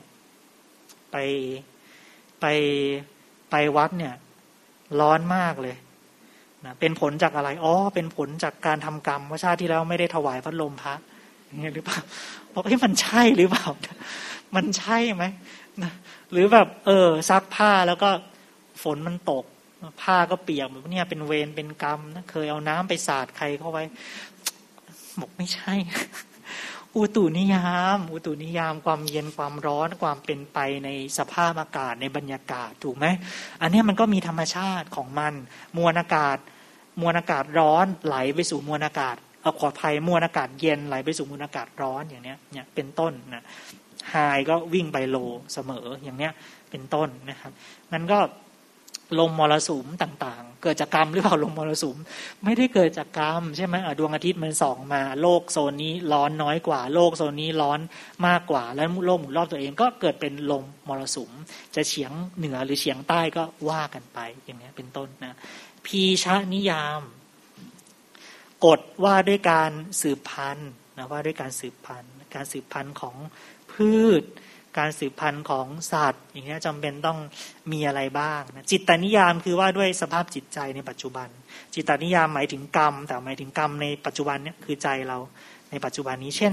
ไปวัดเนี่ยร้อนมากเลยนะเป็นผลจากอะไรเป็นผลจากการทำกรรมว่าชาติที่แล้วไม่ได้ถวายพัดลมพระอย่างเงี้ยหรือเปล่าบอกมันใช่หรือเปล่ามันใช่ไหมนะหรือแบบซักผ้าแล้วก็ฝนมันตกผ้าก็เปียกแบบเนี่ยเป็นเวรเป็นกรรมนะเคยเอาน้ำไปสาดใครเข้าไว้บอกไม่ใช่อุตุนิยามความเย็นความร้อนความเป็นไปในสภาพอากาศในบรรยากาศถูกไหมอันนี้มันก็มีธรรมชาติของมันมวลอากาศร้อนไหลไปสู่มวลอากาศขออภัยมวลอากาศเย็นไหลไปสู่มวลอากาศร้อนอย่างเนี้ยเนี่ยเป็นต้นนะไฮก็วิ่งไปโลเสมออย่างเนี้ยเป็นต้นนะครับมันก็ลมมรสุมต่างๆเกิดจากกรรมหรือเปล่าลมมรสุมไม่ได้เกิดจากกรรมใช่ไหมดวงอาทิตย์มันส่องมาโลกโซนนี้ร้อนน้อยกว่าโลกโซนนี้ร้อนมากกว่าแล้วโลกหมุนรอบตัวเองก็เกิดเป็นลมมรสุมจะเฉียงเหนือหรือเฉียงใต้ก็ว่ากันไปอย่างนี้เป็นต้นนะพีชนิยามกฎว่าด้วยการสืบพันธุ์นะว่าด้วยการสืบพันธุ์ของพืชการสืบพันธุ์ของสัตว์อย่างนี้จำเป็นต้องมีอะไรบ้างนะจิตตนิยามคือว่าด้วยสภาพจิตใจในปัจจุบันจิตตนิยามหมายถึงกรรมแต่หมายถึงกรรมในปัจจุบันเนี่ยคือใจเราในปัจจุบันนี้เช่น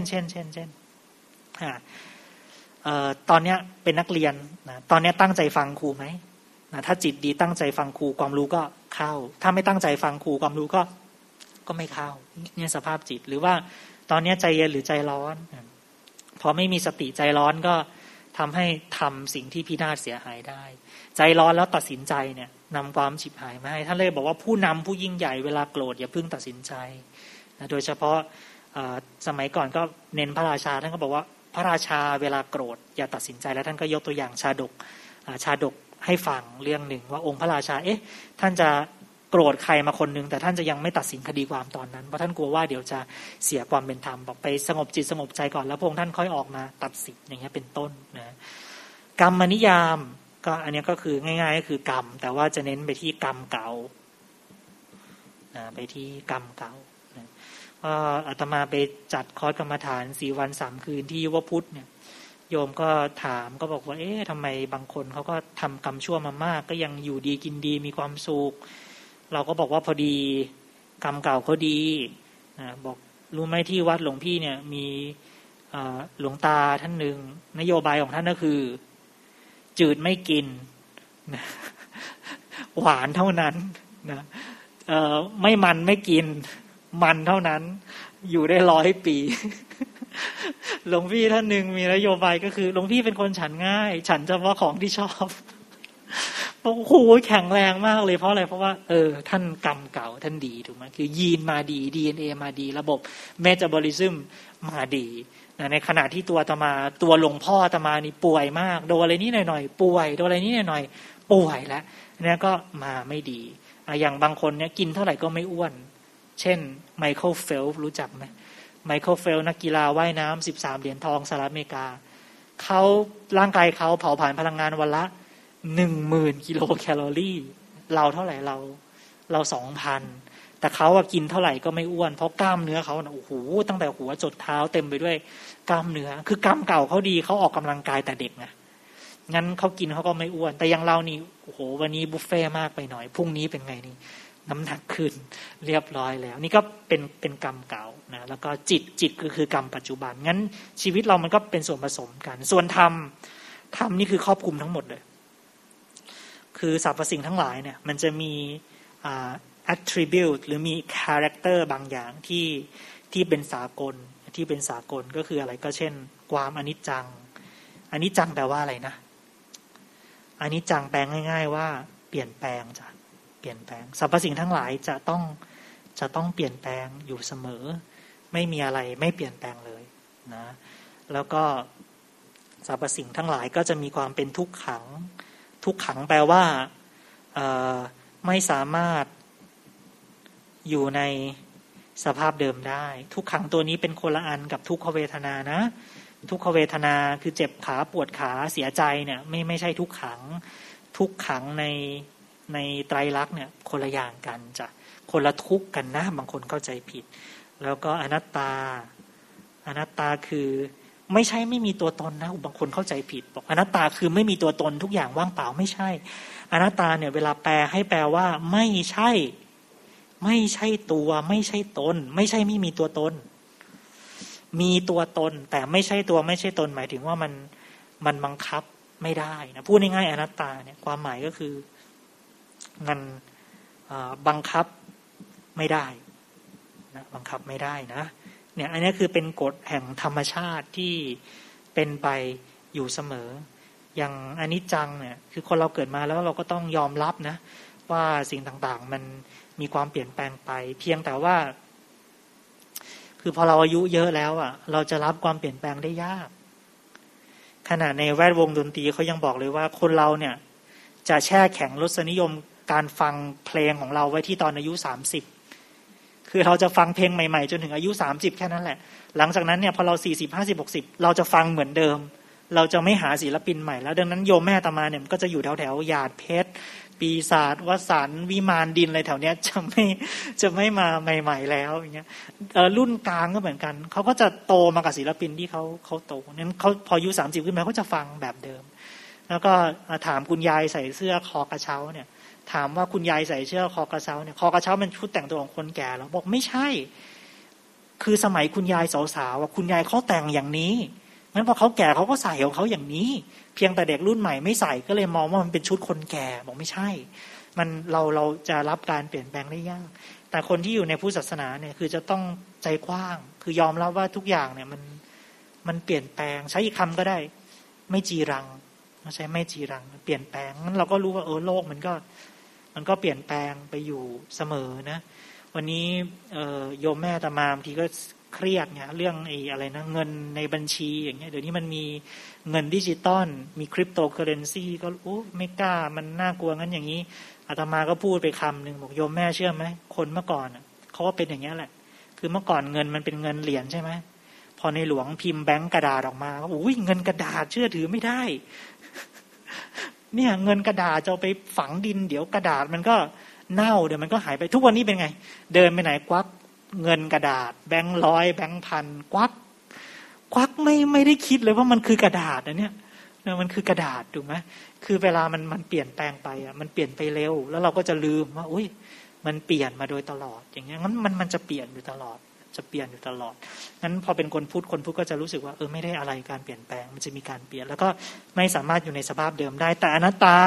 ตอนนี้เป็นนักเรียนนะตอนนี้ตั้งใจฟังครูไหมนะถ้าจิตดีตั้งใจฟังครูความรู้ก็เข้าถ้าไม่ตั้งใจฟังครูความรู้ก็ไม่เข้าเนี่ยสภาพจิตหรือว่าตอนนี้ใจเย็นหรือใจร้อนพอไม่มีสติใจร้อนก็ทำให้ทำสิ่งที่พินาศเสียหายได้ใจร้อนแล้วตัดสินใจเนี่ยนำความฉิบหายมาให้ท่านเลยบอกว่าผู้นำผู้ยิ่งใหญ่เวลาโกรธอย่าเพิ่งตัดสินใจนะโดยเฉพาะสมัยก่อนก็เน้นพระราชาท่านก็บอกว่าพระราชาเวลาโกรธอย่าตัดสินใจแล้วท่านก็ยกตัวอย่างชาดกให้ฟังเรื่องหนึ่งว่าองค์พระราชาท่านจะโกรธใครมาคนนึงแต่ท่านจะยังไม่ตัดสินคดีความตอนนั้นเพราะท่านกลัวว่าเดี๋ยวจะเสียความเป็นธรรมบอกไปสงบจิตสงบใจก่อนแล้วพระองค์ท่านค่อยออกมาตัดสินอย่างเงี้ยเป็นต้นนะกรรมนิยามก็อันนี้ก็คือง่ายๆก็คือกรรมแต่ว่าจะเน้นไปที่กรรมเก่าไปที่กรรมเก่าอาตมาไปจัดคอร์สกรรมฐาน4 วัน 3 คืนที่ยุวพุทธเนี่ยโยมก็ถามก็บอกว่าทำไมบางคนเขาก็ทำกรรมชั่วมามากก็ยังอยู่ดีกินดีมีความสุขเราก็บอกว่าพอดีกรรมเก่าเขาดีบอกรู้ไหมที่วัดหลวงพี่เนี่ยมีหลวงตาท่านหนึ่งนโยบายของท่านก็คือจืดไม่กินนะหวานเท่านั้นนะไม่มันไม่กินมันเท่านั้นอยู่ได้100 ปีหลวงพี่ท่านหนึ่งมีนโยบายก็คือหลวงพี่เป็นคนฉันง่ายฉันเฉพาะของที่ชอบโอ้โหแข็งแรงมากเลยเพราะอะไรเพราะว่าท่านกรรมเก่าท่านดีถูกไหมคือยีนมาดี DNA มาดีระบบเมตาบอลิซึมมาดีในขณะที่ตัวอาตมาตัวหลวงพ่ออาตมานี่ป่วยมากโดนอะไรนี้หน่อยๆป่วยโดนอะไรนี้หน่อยๆป่วยแล้วเนี่ยก็มาไม่ดีอย่างบางคนเนี่ยกินเท่าไหร่ก็ไม่อ้วนเช่นไมเคิลเฟลป์รู้จักไหมไมเคิลเฟลป์นักกีฬาว่ายน้ำ13 เหรียญทองสหรัฐอเมริกาเขาร่างกายเขาเผาผลาญพลังงานวันละ10,000 กิโลแคลอรี่เราเท่าไหร่เรา 2,000 แต่เขากินเท่าไหร่ก็ไม่อ้วนเพราะกล้ามเนื้อเขาโอ้โหตั้งแต่หัวจดเท้าเต็มไปด้วยกล้ามเนื้อคือกล้ามเก่าเขาดีเขาออกกำลังกายแต่เด็กไงงั้นเขากินเขาก็ไม่อ้วนแต่อย่างเรานี่โอ้โหวันนี้บุฟเฟ่มากไปหน่อยพรุ่งนี้เป็นไงนี่น้ำหนักขึ้นเรียบร้อยแล้วนี่ก็เป็นกรรมเก่านะแล้วก็จิตคือกรรมปัจจุบันงั้นชีวิตเรามันก็เป็นส่วนผสมกันส่วนธรรมนี่คือครอบคลุมทั้งหมดเลยคือสรรพสิ่งทั้งหลายเนี่ยมันจะมีattribute หรือมี character บางอย่างที่เป็นสากลก็คืออะไรก็เช่นความอนิจจังแปลว่าอะไรนะอนิจจังแปลง่ายๆว่าเปลี่ยนแปลงจ้ะเปลี่ยนแปลงสรรพสิ่งทั้งหลายจะต้องเปลี่ยนแปลงอยู่เสมอไม่มีอะไรไม่เปลี่ยนแปลงเลยนะแล้วก็สรรพสิ่งทั้งหลายก็จะมีความเป็นทุกขังแปลว่าไม่สามารถอยู่ในสภาพเดิมได้ทุกขังตัวนี้เป็นคนละอันกับทุกขเวทนานะทุกขเวทนาคือเจ็บขาปวดขาเสียใจเนี่ยไม่ใช่ทุกขังในไตรลักษณ์เนี่ยคนละอย่างกันจะคนละทุกข์กันนะบางคนเข้าใจผิดแล้วก็อนัตตาคือไม่ใช่ไม่มีตัวตนนะบางคนเข้าใจผิดบอกอนัตตาคือไม่มีตัวตนทุกอย่างว่างเปล่าไม่ใช่อนัตตาเนี่ยเวลาแปลให้แปลว่าไม่ใช่ตัวไม่ใช่ตนไม่ใช่ไม่มีตัวตนมีตัวตนแต่ไม่ใช่ตัวไม่ใช่ตนหมายถึงว่ามันบังคับไม่ได้นะพูดง่ายๆอนัตตาเนี่ยความหมายก็คือมันบังคับไม่ได้นะบังคับไม่ได้นะเนี่ยอันนี้คือเป็นกฎแห่งธรรมชาติที่เป็นไปอยู่เสมออย่างอนิจจังเนี่ยคือคนเราเกิดมาแล้วเราก็ต้องยอมรับนะว่าสิ่งต่างๆมันมีความเปลี่ยนแปลงไปเพียงแต่ว่าคือพอเราอายุเยอะแล้วเราจะรับความเปลี่ยนแปลงได้ยากขณะในแวดวงดนตรีเขายังบอกเลยว่าคนเราเนี่ยจะแช่แข็งรสนิยมการฟังเพลงของเราไว้ที่ตอนอายุ30คือเราจะฟังเพลงใหม่ๆจนถึงอายุ30แค่นั้นแหละหลังจากนั้นเนี่ยพอเรา40 50 60เราจะฟังเหมือนเดิมเราจะไม่หาศิลปินใหม่แล้วดังนั้นโยมแม่อาตมาเนี่ยก็จะอยู่แถวๆหยาดเพชรปีศาจวสันต์วิมานดินอะไรแถวเนี้ยจะไม่มาใหม่ๆแล้วอย่างเงี้ยรุ่นกลางก็เหมือนกันเขาก็จะโตมากับศิลปินที่เขาโตนั้นเขาพออายุ30ขึ้นมาเขาจะฟังแบบเดิมแล้วก็ถามคุณยายใส่เสื้อคอกระเช้าเนี่ยถามว่าคุณยายใส่เสื้อคอกระเช้าเนี่ยคอกระเช้ามันชุดแต่งตัวของคนแก่หรอบอกไม่ใช่คือสมัยคุณยายสาวๆคุณยายเขาแต่งอย่างนี้งั้นพอเขาแก่เขาก็ใส่ของเขาอย่างนี้เพียงแต่เด็กรุ่นใหม่ไม่ใส่ก็เลยมองว่ามันเป็นชุดคนแก่บอกไม่ใช่มันเราจะรับการเปลี่ยนแปลงได้ยากแต่คนที่อยู่ในพุทธศาสนาเนี่ยคือจะต้องใจกว้างคือยอมรับว่าทุกอย่างเนี่ยมันเปลี่ยนแปลงใช้อีกคำก็ได้ไม่จีรังใช้ไม่จีรังเปลี่ยนแปลงงั้นเราก็รู้ว่าโลกมันก็เปลี่ยนแปลงไปอยู่เสมอนะวันนี้โยมแม่ตามบางทีก็เครียดเนี่ยเรื่องอะไรนะเงินในบัญชีอย่างเงี้ยเดี๋ยวนี้มันมีเงินดิจิตอลมีคริปโตเคอเรนซีก็ไม่กล้ามันน่ากลัวงั้นอย่างนี้อาตมาก็พูดไปคำนึงบอกโยมแม่เชื่อไหมคนเมื่อก่อนเขาก็เป็นอย่างเงี้ยแหละคือเมื่อก่อนเงินมันเป็นเงินเหรียญใช่ไหมพอในหลวงพิมพ์แบงก์กระดาษออกมาก็เงินกระดาษเชื่อถือไม่ได้เนี่ยเงินกระดาษจะเอาไปฝังดินเดี๋ยวกระดาษมันก็เน่าเดี๋ยวมันก็หายไปทุกวันนี้เป็นไงเดินไปไหนควักเงินกระดาษแบงค์ร้อยแบงค์พันควักไม่ได้คิดเลยว่ามันคือกระดาษนะเนี่ยมันคือกระดาษถูกไหมคือเวลามันเปลี่ยนแปลงไปมันเปลี่ยนไปเร็วแล้วเราก็จะลืมว่ามันเปลี่ยนมาโดยตลอดอย่างเงี้ยงั้นมันจะเปลี่ยนอยู่ตลอดจะเปลี่ยนอยู่ตลอดงั้นพอเป็นคนพุทธก็จะรู้สึกว่าไม่ได้อะไรการเปลี่ยนแปลงมันจะมีการเปลี่ยนแล้วก็ไม่สามารถอยู่ในสภาพเดิมได้แต่อนัตตา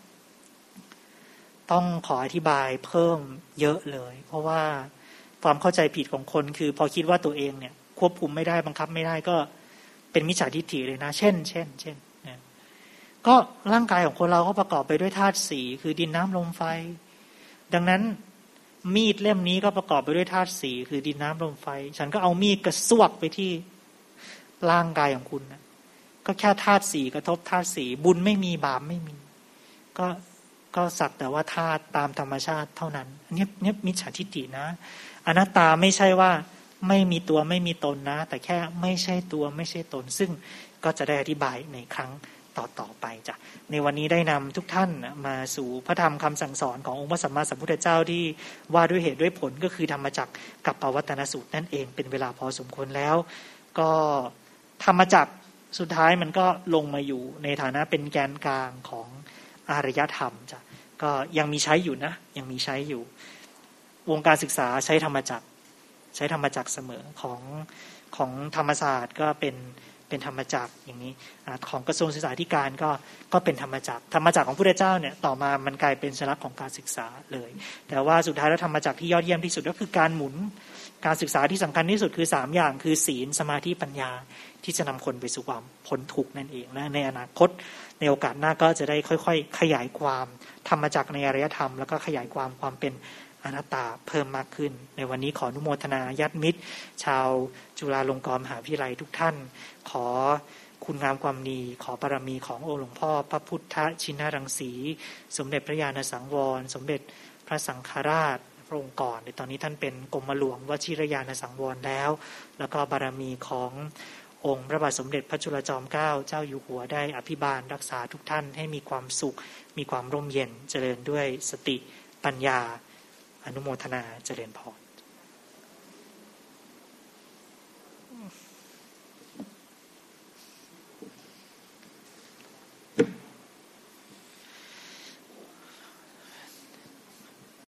ต้องขออธิบายเพิ่มเยอะเลยเพราะว่าความเข้าใจผิดของคนคือพอคิดว่าตัวเองเนี่ยควบคุมไม่ได้บังคับไม่ได้ก็เป็นมิจฉาทิฏฐิเลยนะเช่นนะก็ร่างกายของคนเราก็ประกอบไปด้วยธาตุสี่คือดินน้ำลมไฟดังนั้นมีดเล่มนี้ก็ประกอบไปด้วยธาตุสี่คือดินน้ำลมไฟฉันก็เอามีดกระซวกไปที่ร่างกายของคุณนะก็แค่ธาตุสี่กระทบธาตุสี่บุญไม่มีบาปไม่มีก็สักแต่ว่าธาตุตามธรรมชาติเท่านั้นเนี่ยมิจฉาทิฏฐินะอนัตตาไม่ใช่ว่าไม่มีตัวไม่มีตนนะแต่แค่ไม่ใช่ตัวไม่ใช่ตนซึ่งก็จะได้อธิบายในครั้งต่อไปจ้ะในวันนี้ได้นำทุกท่านมาสู่พระธรรมคำสั่งสอนขององค์พระสัมมาสัมพุทธเจ้าที่ว่าด้วยเหตุด้วยผลก็คือธรรมจักรกับปวัตตนสูตรนั่นเองเป็นเวลาพอสมควรแล้วก็ธรรมจักรสุดท้ายมันก็ลงมาอยู่ในฐานะเป็นแกนกลางของอารยธรรมจ้ะก็ยังมีใช้อยู่นะยังมีใช้อยู่วงการศึกษาใช้ธรรมจักรเสมอของธรรมศาสตร์ก็เป็นธรรมจักรอย่างนี้ของกระทรวงศึกษาธิการก็เป็นธรรมจักรของพุทธเจ้าเนี่ยต่อมามันกลายเป็นสัญลักษณ์ของการศึกษาเลยแต่ว่าสุดท้ายแล้วธรรมจักรที่ยอดเยี่ยมที่สุดก็คือการหมุนการศึกษาที่สำคัญที่สุดคือ3อย่างคือศีลสมาธิปัญญาที่จะนำคนไปสู่ความพ้นทุกข์นั่นเองและในอนาคตในโอกาสหน้าก็จะได้ค่อยๆขยายความธรรมจักรในอารยธรรมแล้วก็ขยายความเป็นอนัตตาเพิ่มมากขึ้นในวันนี้ขออนุโมทนาญาติมิตรชาวจุฬาลงกรณ์มหาวิทยาลัยทุกท่านขอคุณงามความดีขอบารมีขององค์หลวงพ่อพระพุทธชินรังสีสมเด็จพระญาณสังวรสมเด็จพระสังฆราชพระองค์ก่อนในตอนนี้ท่านเป็นกรมหลวงวชิรญาณสังวรแล้วก็บารมีขององค์พระบาทสมเด็จพระจุลจอมเกล้าเจ้าอยู่หัวได้อภิบาลรักษาทุกท่านให้มีความสุขมีความร่มเย็นเจริญด้วยสติปัญญาอนุโมทนาเจริญพร